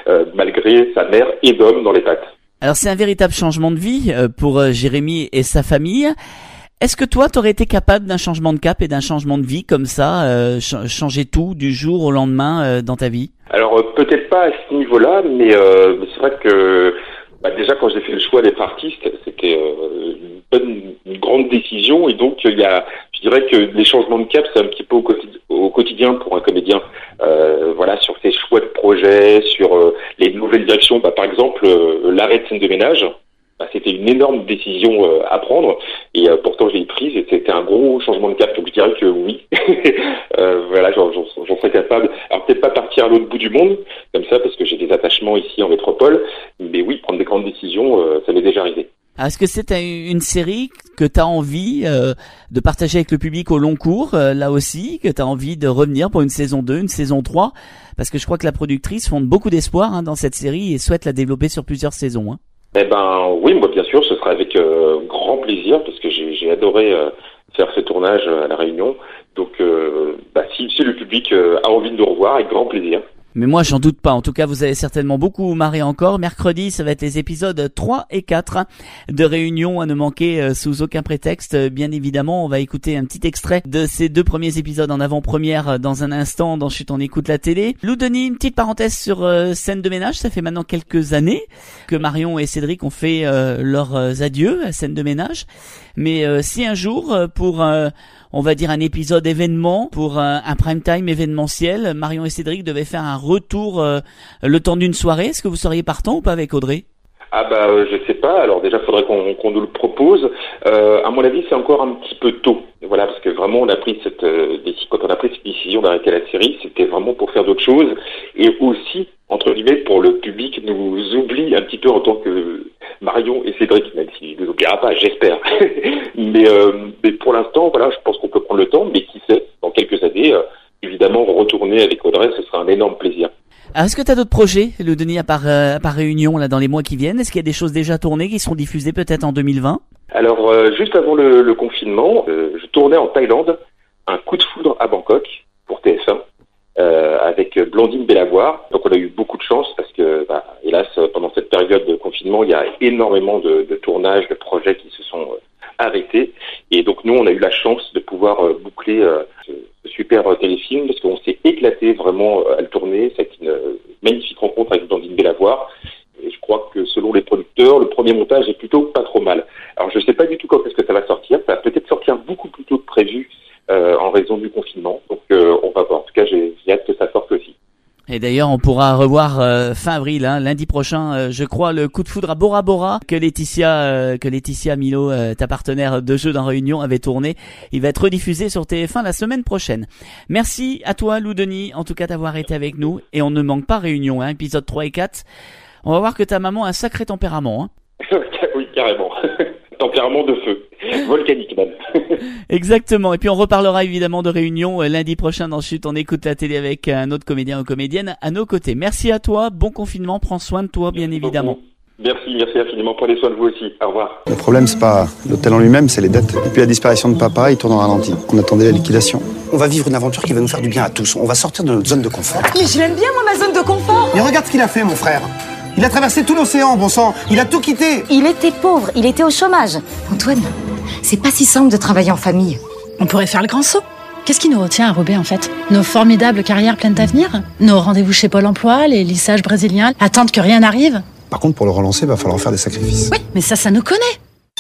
malgré sa mère et Dom dans les pattes. Alors c'est un véritable changement de vie pour Jérémy et sa famille. Est-ce que toi, t'aurais été capable d'un changement de cap et d'un changement de vie comme ça, changer tout du jour au lendemain dans ta vie? Alors peut-être pas à ce niveau-là, mais c'est vrai que déjà quand j'ai fait le choix d'être artiste, c'était une grande décision, et donc je dirais que les changements de cap, c'est un petit peu au quotidien pour un comédien. Sur ses choix de projet, sur les nouvelles directions. Par exemple, l'arrêt de scène de ménage, c'était une énorme décision à prendre, et pourtant je l'ai prise, et c'était un gros changement de cap. Donc je dirais que oui, j'en serais capable. Alors peut-être pas partir à l'autre bout du monde, comme ça, parce que j'ai des attachements ici en métropole, mais oui, prendre des grandes décisions, ça m'est déjà arrivé. Est-ce que c'est une série que tu as envie de partager avec le public au long cours, là aussi, que tu as envie de revenir pour une saison 2, une saison 3? Parce que je crois que la productrice fonde beaucoup d'espoir dans cette série et souhaite la développer sur plusieurs saisons. Oui, moi bien sûr, ce sera avec grand plaisir, parce que j'ai adoré faire ce tournage à La Réunion. Donc si le public a envie de nous revoir, avec grand plaisir. Mais moi, j'en doute pas. En tout cas, vous allez certainement beaucoup marrer encore. Mercredi, ça va être les épisodes 3 et 4 de Réunion à ne manquer sous aucun prétexte. Bien évidemment, on va écouter un petit extrait de ces 2 premiers épisodes en avant-première dans un instant dans Chut, on écoute la télé. Lou Denis, une petite parenthèse sur Scène de ménage. Ça fait maintenant quelques années que Marion et Cédric ont fait leurs adieux à Scène de ménage. Mais si un jour, pour on va dire un épisode événement, pour un prime time événementiel, Marion et Cédric devaient faire un retour le temps d'une soirée, est-ce que vous seriez partant ou pas avec Audrey? Je sais pas. Alors déjà, faudrait qu'on nous le propose. À mon avis, c'est encore un petit peu tôt. Voilà, parce que vraiment, on a pris quand on a pris cette décision d'arrêter la série, c'était vraiment pour faire d'autres choses, et aussi, entre guillemets, pour le public nous oublie un petit peu en tant que Marion et Cédric, même s'il ne nous oubliera pas, j'espère. mais pour l'instant, je pense qu'on peut prendre le temps, mais qui sait, dans quelques années, évidemment, retourner avec Audrey, ce sera un énorme plaisir. Alors, est-ce que tu as d'autres projets, le Denis, à part Réunion, là, dans les mois qui viennent? Est-ce qu'il y a des choses déjà tournées qui seront diffusées peut-être en 2020? Alors, juste avant le confinement, je tournais en Thaïlande un coup de foudre à Bangkok pour TF1 avec Blandine Bellavoir. Donc, on a eu beaucoup de chance parce que, hélas, pendant cette période de confinement, il y a énormément de tournages, de projets qui se sont arrêtés. Et donc, nous, on a eu la chance de pouvoir boucler ce super téléfilm parce qu'on s'est éclaté vraiment à le tourner. Ça a été une magnifique rencontre avec Blandine Bellavoir. Et je crois que selon les producteurs, le premier montage est plutôt pas trop mal. Alors je sais pas du tout quand est-ce que ça va sortir. Ça va peut-être sortir beaucoup plus tôt que prévu en raison du confinement. Donc on va voir. En tout cas, j'ai hâte que ça sorte aussi. Et d'ailleurs, on pourra revoir fin avril, lundi prochain, je crois, le coup de foudre à Bora Bora que Laetitia Milo, ta partenaire de jeu dans Réunion, avait tourné. Il va être rediffusé sur TF1 la semaine prochaine. Merci à toi, Lou Denis, en tout cas d'avoir été avec nous. Et on ne manque pas Réunion, épisode 3 et 4. On va voir que ta maman a un sacré tempérament. Oui, carrément. Tempérament de feu. Volcanique même. Exactement. Et puis on reparlera évidemment de Réunion lundi prochain dans Chut. On écoute la télé avec un autre comédien ou comédienne à nos côtés. Merci à toi. Bon confinement. Prends soin de toi, bien évidemment. Merci infiniment. Prenez soin de vous aussi. Au revoir. Le problème, c'est pas l'hôtel en lui-même, c'est les dettes. Depuis la disparition de papa, il tourne en ralenti. On attendait la liquidation. On va vivre une aventure qui va nous faire du bien à tous. On va sortir de notre zone de confort. Mais je l'aime bien, moi, ma zone de confort. Mais regarde ce qu'il a fait, mon frère. Il a traversé tout l'océan, bon sang. Il a tout quitté. Il était pauvre, il était au chômage. Antoine, c'est pas si simple de travailler en famille. On pourrait faire le grand saut. Qu'est-ce qui nous retient à Roubaix, en fait? Nos formidables carrières pleines d'avenir? Nos rendez-vous chez Pôle emploi, les lissages brésiliens, attendre que rien n'arrive? Par contre, pour le relancer, va falloir faire des sacrifices. Oui, mais ça nous connaît.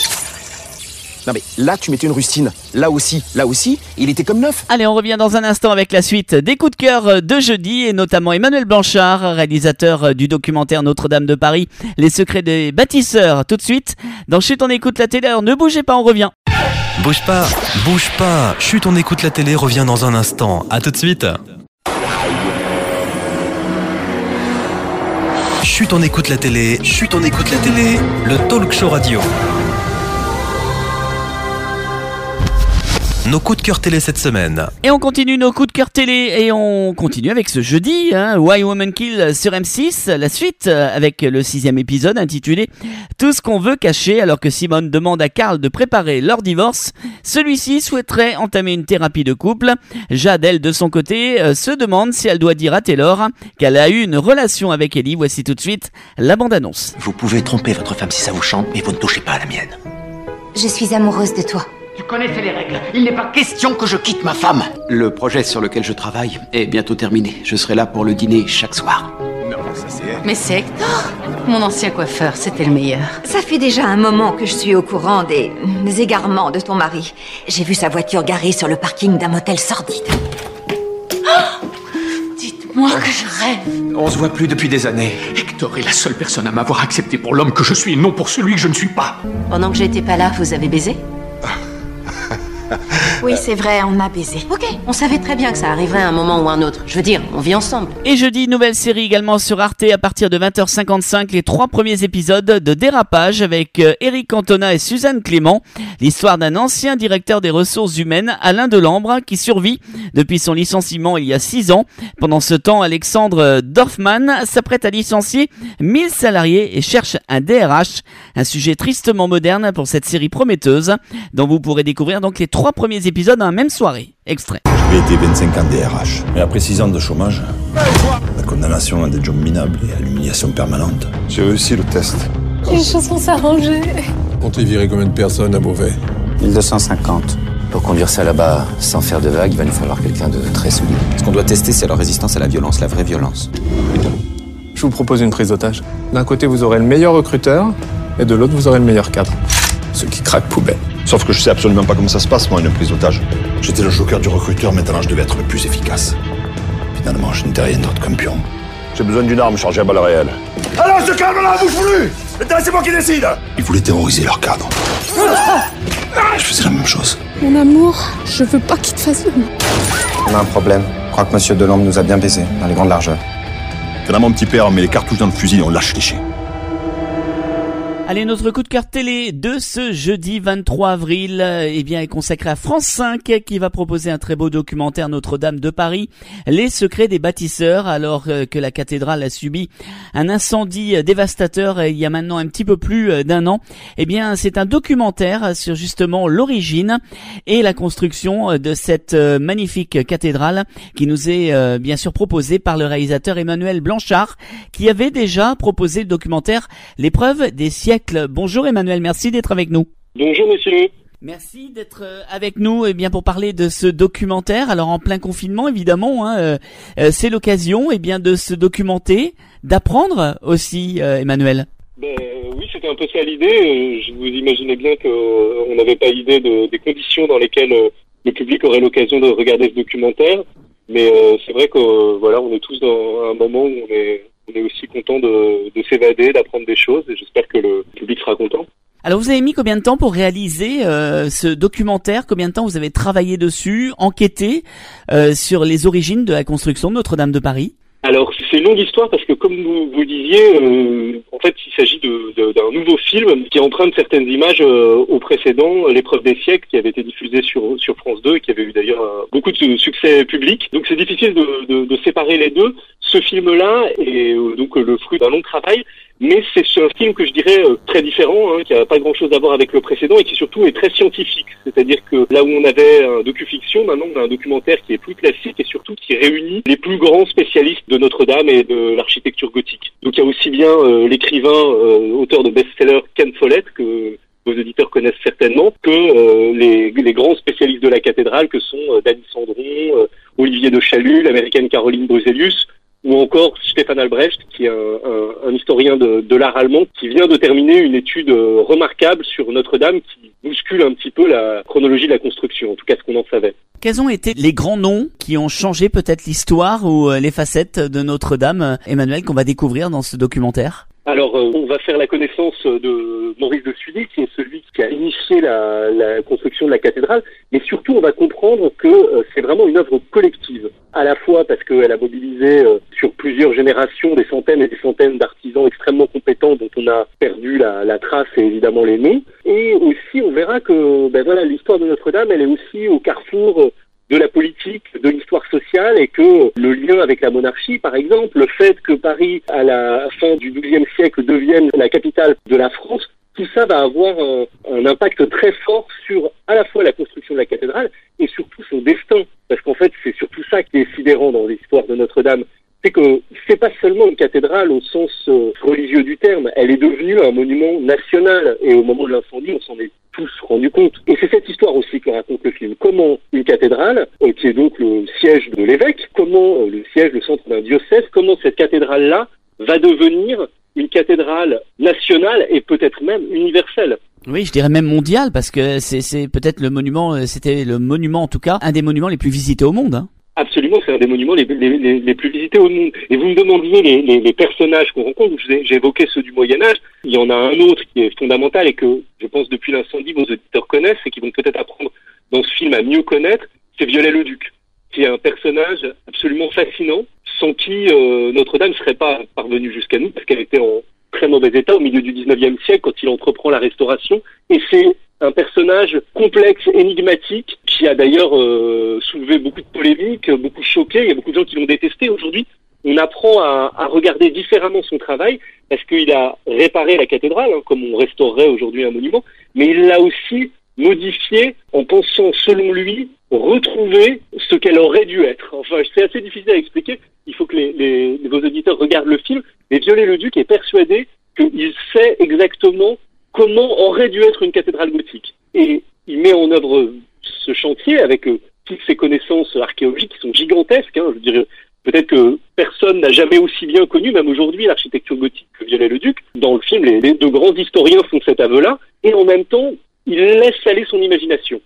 Non mais là, tu mettais une rustine. Là aussi, il était comme neuf. Allez, on revient dans un instant avec la suite des coups de cœur de jeudi et notamment Emmanuel Blanchard, réalisateur du documentaire Notre-Dame de Paris, les secrets des bâtisseurs. Tout de suite, dans Chut, on écoute la télé. Alors ne bougez pas, on revient. Bouge pas. Chut, on écoute la télé revient dans un instant. À tout de suite. Chut, on écoute la télé. Le talk show radio. Nos coups de cœur télé cette semaine. Et on continue nos coups de cœur télé et on continue avec ce jeudi, Why Women Kill sur M6, la suite avec le 6e épisode intitulé Tout ce qu'on veut cacher alors que Simone demande à Carl de préparer leur divorce. Celui-ci souhaiterait entamer une thérapie de couple. Jade, elle, de son côté, se demande si elle doit dire à Taylor qu'elle a eu une relation avec Ellie. Voici tout de suite la bande-annonce. Vous pouvez tromper votre femme si ça vous chante, mais vous ne touchez pas à la mienne. Je suis amoureuse de toi. Tu connaissais les règles. Il n'est pas question que je quitte ma femme. Le projet sur lequel je travaille est bientôt terminé. Je serai là pour le dîner chaque soir. Non, ça c'est... Mais c'est Hector, mon ancien coiffeur, c'était le meilleur. Ça fait déjà un moment que je suis au courant des égarements de ton mari. J'ai vu sa voiture garée sur le parking d'un motel sordide. Dites-moi que je rêve. On se voit plus depuis des années. Hector est la seule personne à m'avoir accepté pour l'homme que je suis, non pour celui que je ne suis pas. Pendant que j'étais pas là, vous avez baisé? Oui, c'est vrai, on a baisé. Ok, on savait très bien que ça arriverait à un moment ou à un autre. Je veux dire, on vit ensemble. Et jeudi, nouvelle série également sur Arte à partir de 20h55, les 3 premiers épisodes de Dérapage avec Eric Cantona et Suzanne Clément. L'histoire d'un ancien directeur des ressources humaines, Alain Delambre, qui survit depuis son licenciement il y a 6 ans. Pendant ce temps, Alexandre Dorfman s'apprête à licencier 1000 salariés et cherche un DRH. Un sujet tristement moderne pour cette série prometteuse, dont vous pourrez découvrir donc les 3 premiers épisodes dans la même soirée. Extrait. J'ai été 25 ans DRH. Et après 6 ans de chômage, la condamnation à des jobs minables et à l'humiliation permanente. J'ai réussi le test. Les choses vont s'arranger. Comptez virer combien de personnes à Beauvais? 1250. Pour conduire ça là-bas sans faire de vagues, il va nous falloir quelqu'un de très solide. Ce qu'on doit tester, c'est leur résistance à la violence, la vraie violence. Je vous propose une prise d'otage. D'un côté, vous aurez le meilleur recruteur, et de l'autre, vous aurez le meilleur cadre. Ceux qui craquent poubelle. Sauf que je sais absolument pas comment ça se passe, moi, une prise d'otage. J'étais le joker du recruteur, maintenant je devais être le plus efficace. Finalement, je n'étais rien d'autre qu'un pion. J'ai besoin d'une arme chargée à balles réelles. Alors, je calme là, bouge plus! Maintenant, c'est moi qui décide! Ils voulaient terroriser leur cadre. Je faisais la même chose. Mon amour, je veux pas qu'il te fasse de mal. On a un problème. Je crois que Monsieur Delambre nous a bien baisés, dans les grandes largeurs. Quand mon petit père met les cartouches dans le fusil, on lâche les chiens. Allez, notre coup de cœur télé de ce jeudi 23 avril est consacré à France 5 qui va proposer un très beau documentaire Notre-Dame de Paris, Les secrets des bâtisseurs, alors que la cathédrale a subi un incendie dévastateur il y a maintenant un petit peu plus d'un an. C'est un documentaire sur justement l'origine et la construction de cette magnifique cathédrale qui nous est bien sûr proposée par le réalisateur Emmanuel Blanchard qui avait déjà proposé le documentaire L'épreuve des siècles. Bonjour Emmanuel, merci d'être avec nous. Bonjour monsieur. Merci d'être avec nous pour parler de ce documentaire. Alors en plein confinement évidemment, c'est l'occasion de se documenter, d'apprendre aussi Emmanuel. Oui, c'était un peu ça l'idée. Vous imaginez bien qu'on n'avait pas idée des conditions dans lesquelles le public aurait l'occasion de regarder ce documentaire. Mais c'est vrai que on est tous dans un moment où on est aussi content de s'évader, d'apprendre des choses, et j'espère que le public sera content. Alors vous avez mis combien de temps pour réaliser ce documentaire? Combien de temps vous avez travaillé dessus, enquêté sur les origines de la construction de Notre-Dame de Paris? Alors c'est une longue histoire parce que comme vous disiez, en fait il s'agit d'un nouveau film qui emprunte certaines images au précédent, L'épreuve des siècles, qui avait été diffusé sur France 2 et qui avait eu d'ailleurs beaucoup de succès public. Donc c'est difficile de séparer les deux. Ce film-là est donc le fruit d'un long travail, mais c'est un film que je dirais très différent, qui n'a pas grand-chose à voir avec le précédent et qui surtout est très scientifique. C'est-à-dire que là où on avait un docu-fiction, maintenant on a un documentaire qui est plus classique et surtout qui réunit les plus grands spécialistes de Notre-Dame et de l'architecture gothique. Donc il y a aussi bien l'écrivain, auteur de best-seller Ken Follett, que vos auditeurs connaissent certainement, que les grands spécialistes de la cathédrale, que sont Dany Sandron, Olivier de Chalut, l'américaine Caroline Bruselius, ou encore Stefan Albrecht, qui est un historien de l'art allemand, qui vient de terminer une étude remarquable sur Notre-Dame qui bouscule un petit peu la chronologie de la construction, en tout cas ce qu'on en savait. Quels ont été les grands noms qui ont changé peut-être l'histoire ou les facettes de Notre-Dame, Emmanuel, qu'on va découvrir dans ce documentaire? Alors, on va faire la connaissance de Maurice de Sully, qui est celui qui a initié la construction de la cathédrale, mais surtout on va comprendre que c'est vraiment une œuvre collective, à la fois parce qu'elle a mobilisé sur plusieurs générations des centaines et des centaines d'artisans extrêmement compétents dont on a perdu la trace et évidemment les noms, et aussi on verra que l'histoire de Notre-Dame, elle est aussi au carrefour de la politique, de l'histoire sociale, et que le lien avec la monarchie, par exemple, le fait que Paris, à la fin du XIIe siècle, devienne la capitale de la France, tout ça va avoir un impact très fort sur à la fois la construction de la cathédrale et surtout son destin. Parce qu'en fait, c'est surtout ça qui est sidérant dans l'histoire de Notre-Dame. C'est que c'est pas seulement une cathédrale au sens religieux du terme, elle est devenue un monument national, et au moment de l'incendie, on s'en est tous rendu compte. Et c'est cette histoire aussi que raconte le film. Comment une cathédrale, qui est donc le siège de l'évêque, comment le siège, le centre d'un diocèse, comment cette cathédrale-là va devenir une cathédrale nationale et peut-être même universelle. Oui, je dirais même mondial, parce que c'est peut-être le monument, c'était le monument en tout cas, un des monuments les plus visités au monde, hein. Absolument, c'est un des monuments les plus visités au monde. Et vous me demandiez les personnages qu'on rencontre, j'ai évoqué ceux du Moyen-Âge, il y en a un autre qui est fondamental et que je pense depuis l'incendie vos auditeurs connaissent et qui vont peut-être apprendre dans ce film à mieux connaître, c'est Viollet-le-Duc, qui est un personnage absolument fascinant, sans qui Notre-Dame ne serait pas parvenue jusqu'à nous, parce qu'elle était en très mauvais état au milieu du 19e siècle quand il entreprend la restauration, et c'est un personnage complexe, énigmatique, qui a d'ailleurs soulevé beaucoup de polémiques, beaucoup choqué. Il y a beaucoup de gens qui l'ont détesté. Aujourd'hui, on apprend à regarder différemment son travail, parce qu'il a réparé la cathédrale, comme on restaurerait aujourd'hui un monument, mais il l'a aussi modifié en pensant, selon lui, retrouver ce qu'elle aurait dû être. Enfin, c'est assez difficile à expliquer. Il faut que vos auditeurs regardent le film. Mais Viollet-le-Duc est persuadé qu'il sait exactement comment aurait dû être une cathédrale gothique. Et il met en œuvre ce chantier avec toutes ses connaissances archéologiques qui sont gigantesques. Je dirais, peut-être que personne n'a jamais aussi bien connu, même aujourd'hui, l'architecture gothique que Viollet-le-Duc. Dans le film, les deux grands historiens font cet aveu-là. Et en même temps, il laisse aller son imagination.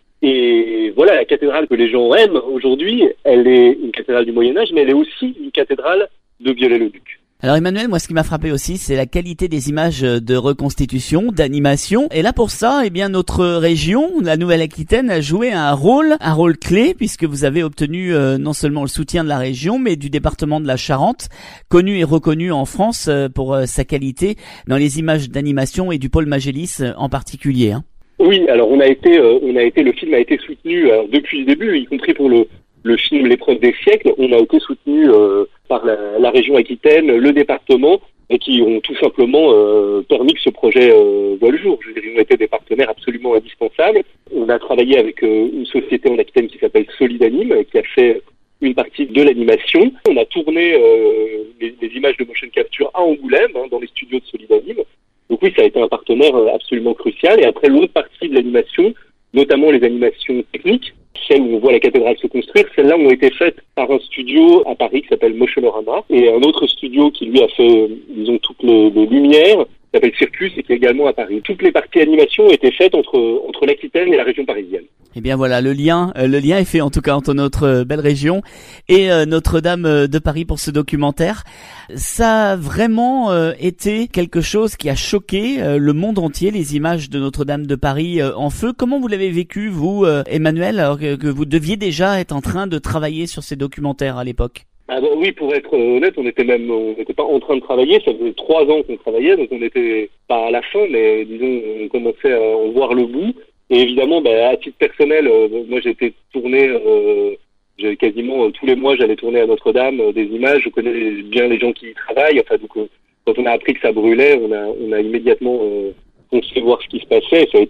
Et voilà, la cathédrale que les gens aiment aujourd'hui, elle est une cathédrale du Moyen-Âge, mais elle est aussi une cathédrale de Viollet-le-Duc. Alors Emmanuel, moi ce qui m'a frappé aussi, c'est la qualité des images de reconstitution, d'animation. Et là pour ça, eh bien notre région, la Nouvelle-Aquitaine, a joué un rôle clé, puisque vous avez obtenu non seulement le soutien de la région, mais du département de la Charente, connu et reconnu en France pour sa qualité dans les images d'animation et du pôle Magélis en particulier. Hein. Oui, alors le film a été soutenu depuis le début, y compris pour le film L'épreuve des siècles. On a été soutenu par la région Aquitaine, le département, et qui ont tout simplement permis que ce projet voie le jour. Je veux dire, ils ont été des partenaires absolument indispensables. On a travaillé avec une société en Aquitaine qui s'appelle Solidanime, qui a fait une partie de l'animation. On a tourné les images de motion capture à Angoulême, dans les studios de Solidanime. Donc oui, ça a été un partenaire absolument crucial. Et après, l'autre partie de l'animation, notamment les animations techniques, celles où on voit la cathédrale se construire, celles-là ont été faites par un studio à Paris qui s'appelle Motionorama, et un autre studio qui lui a fait, disons, toutes les lumières, qui s'appelle Circus, et qui est également à Paris. Toutes les parties animation ont été faites entre l'Aquitaine et la région parisienne. Eh bien voilà, le lien est fait en tout cas entre notre belle région et Notre-Dame de Paris pour ce documentaire. Ça a vraiment été quelque chose qui a choqué le monde entier, les images de Notre-Dame de Paris en feu. Comment vous l'avez vécu, vous, Emmanuel, alors que vous deviez déjà être en train de travailler sur ces documentaires à l'époque? Ah ben oui, pour être honnête, on n'était pas en train de travailler. Ça faisait 3 ans qu'on travaillait, donc on n'était pas à la fin, mais disons, on commençait à en voir le bout. Et évidemment, à titre personnel, moi j'étais tourné, quasiment tous les mois, j'allais tourner à Notre-Dame des images. Je connais bien les gens qui y travaillent. Enfin, donc quand on a appris que ça brûlait, on a immédiatement foncé voir ce qui se passait. Et ça a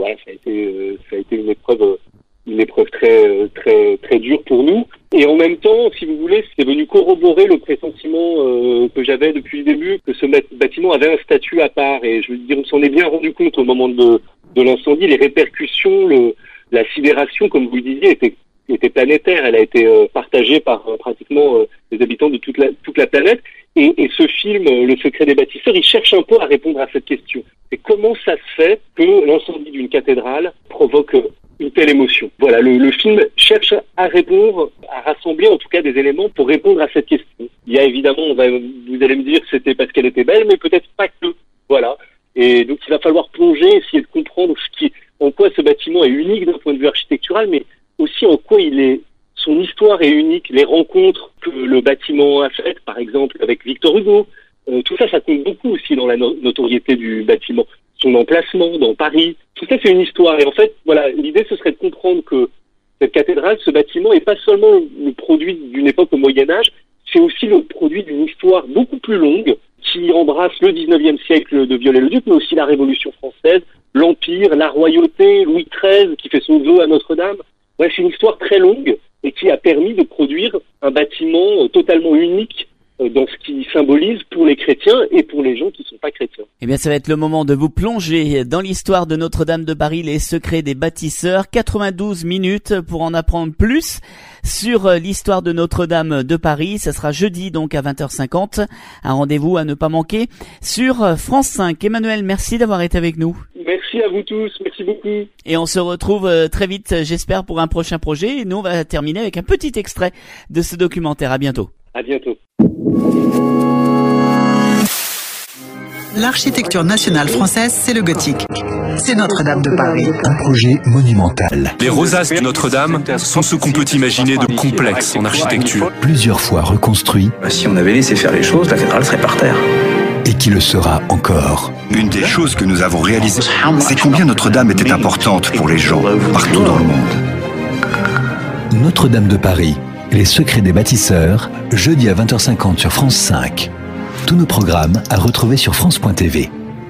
été une épreuve très très très dure pour nous. Et en même temps, si vous voulez, c'est venu corroborer le pressentiment que j'avais depuis le début, que ce bâtiment avait un statut à part. Et je veux dire, on s'en est bien rendu compte au moment de l'incendie. Les répercussions, la sidération, comme vous le disiez, était planétaire. Elle a été partagée par pratiquement les habitants de toute la planète. Et ce film, Le secret des bâtisseurs, il cherche un peu à répondre à cette question. Et comment ça se fait que l'incendie d'une cathédrale provoque une telle émotion? Voilà, le film cherche à répondre, à rassembler en tout cas des éléments pour répondre à cette question. Il y a évidemment, vous allez me dire que c'était parce qu'elle était belle, mais peut-être pas que. Voilà. Et donc il va falloir plonger, essayer de comprendre en quoi ce bâtiment est unique d'un point de vue architectural, mais aussi en quoi son histoire est unique, les rencontres que le bâtiment a faites, par exemple avec Victor Hugo. Tout ça compte beaucoup aussi dans la notoriété du bâtiment. Son emplacement dans Paris, tout ça c'est une histoire. Et en fait, voilà, l'idée ce serait de comprendre que cette cathédrale, ce bâtiment, est pas seulement le produit d'une époque au Moyen-Âge, c'est aussi le produit d'une histoire beaucoup plus longue qui embrasse le 19e siècle de Viollet-le-Duc, mais aussi la Révolution française, l'Empire, la royauté, Louis XIII qui fait son vœu à Notre-Dame. Ouais, c'est une histoire très longue et qui a permis de produire un bâtiment totalement unique dans ce qui symbolise pour les chrétiens et pour les gens qui ne sont pas chrétiens. Eh bien, ça va être le moment de vous plonger dans l'histoire de Notre-Dame de Paris, les secrets des bâtisseurs. 92 minutes pour en apprendre plus sur l'histoire de Notre-Dame de Paris. Ça sera jeudi, donc, à 20h50. Un rendez-vous à ne pas manquer sur France 5. Emmanuel, merci d'avoir été avec nous. Merci à vous tous. Merci beaucoup. Et on se retrouve très vite, j'espère, pour un prochain projet. Et nous, on va terminer avec un petit extrait de ce documentaire. À bientôt. À bientôt. L'architecture nationale française, c'est le gothique. C'est Notre-Dame de Paris. Un projet monumental. Les rosaces de Notre-Dame sont ce qu'on peut imaginer de complexe en architecture. Plusieurs fois reconstruit. Si on avait laissé faire les choses, la cathédrale serait par terre. Et qui le sera encore. Une des choses que nous avons réalisées, c'est combien Notre-Dame était importante pour les gens, partout dans le monde. Notre-Dame de Paris, les secrets des bâtisseurs, jeudi à 20h50 sur France 5. Tous nos programmes à retrouver sur France.tv.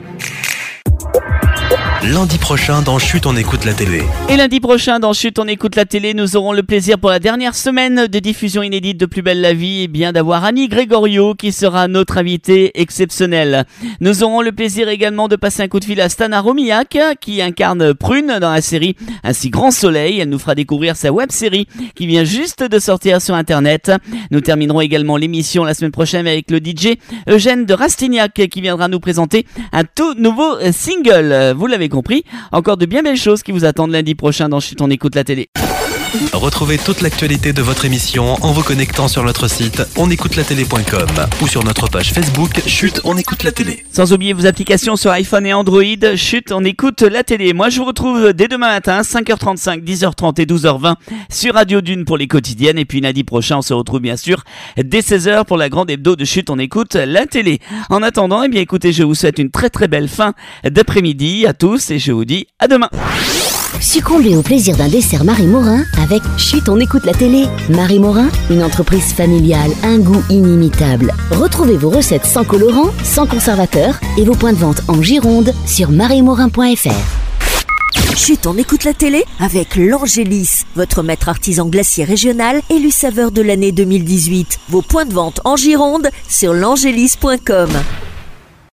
Lundi prochain, dans Chut, on écoute la télé. Et lundi prochain, dans Chut, on écoute la télé, nous aurons le plaisir pour la dernière semaine de diffusion inédite de Plus belle la vie, et bien d'avoir Annie Grégorio qui sera notre invitée exceptionnelle. Nous aurons le plaisir également de passer un coup de fil à Stana Romiak qui incarne Prune dans la série Un si grand soleil. Elle nous fera découvrir sa web-série qui vient juste de sortir sur Internet. Nous terminerons également l'émission la semaine prochaine avec le DJ Eugène de Rastignac qui viendra nous présenter un tout nouveau single. Vous l'avez compris, encore de bien belles choses qui vous attendent lundi prochain dans Chut, on écoute la télé. Retrouvez toute l'actualité de votre émission en vous connectant sur notre site onécoutelatélé.com ou sur notre page Facebook Chut, on écoute la télé. Sans oublier vos applications sur iPhone et Android. Chut, on écoute la télé. Moi, je vous retrouve dès demain matin, 5h35, 10h30 et 12h20 sur Radio Dune pour les quotidiennes. Et puis lundi prochain, on se retrouve bien sûr dès 16h pour la grande hebdo de Chut, on écoute la télé. En attendant, eh bien écoutez, je vous souhaite une très très belle fin d'après-midi à tous et je vous dis à demain. Succombez au plaisir d'un dessert Marie Morin avec Chut, on écoute la télé. Marie Morin, une entreprise familiale, un goût inimitable. Retrouvez vos recettes sans colorant, sans conservateur et vos points de vente en Gironde sur mariemorin.fr. Chut, on écoute la télé avec l'Angélis, votre maître artisan glacier régional élu saveur de l'année 2018. Vos points de vente en Gironde sur l'angélis.com.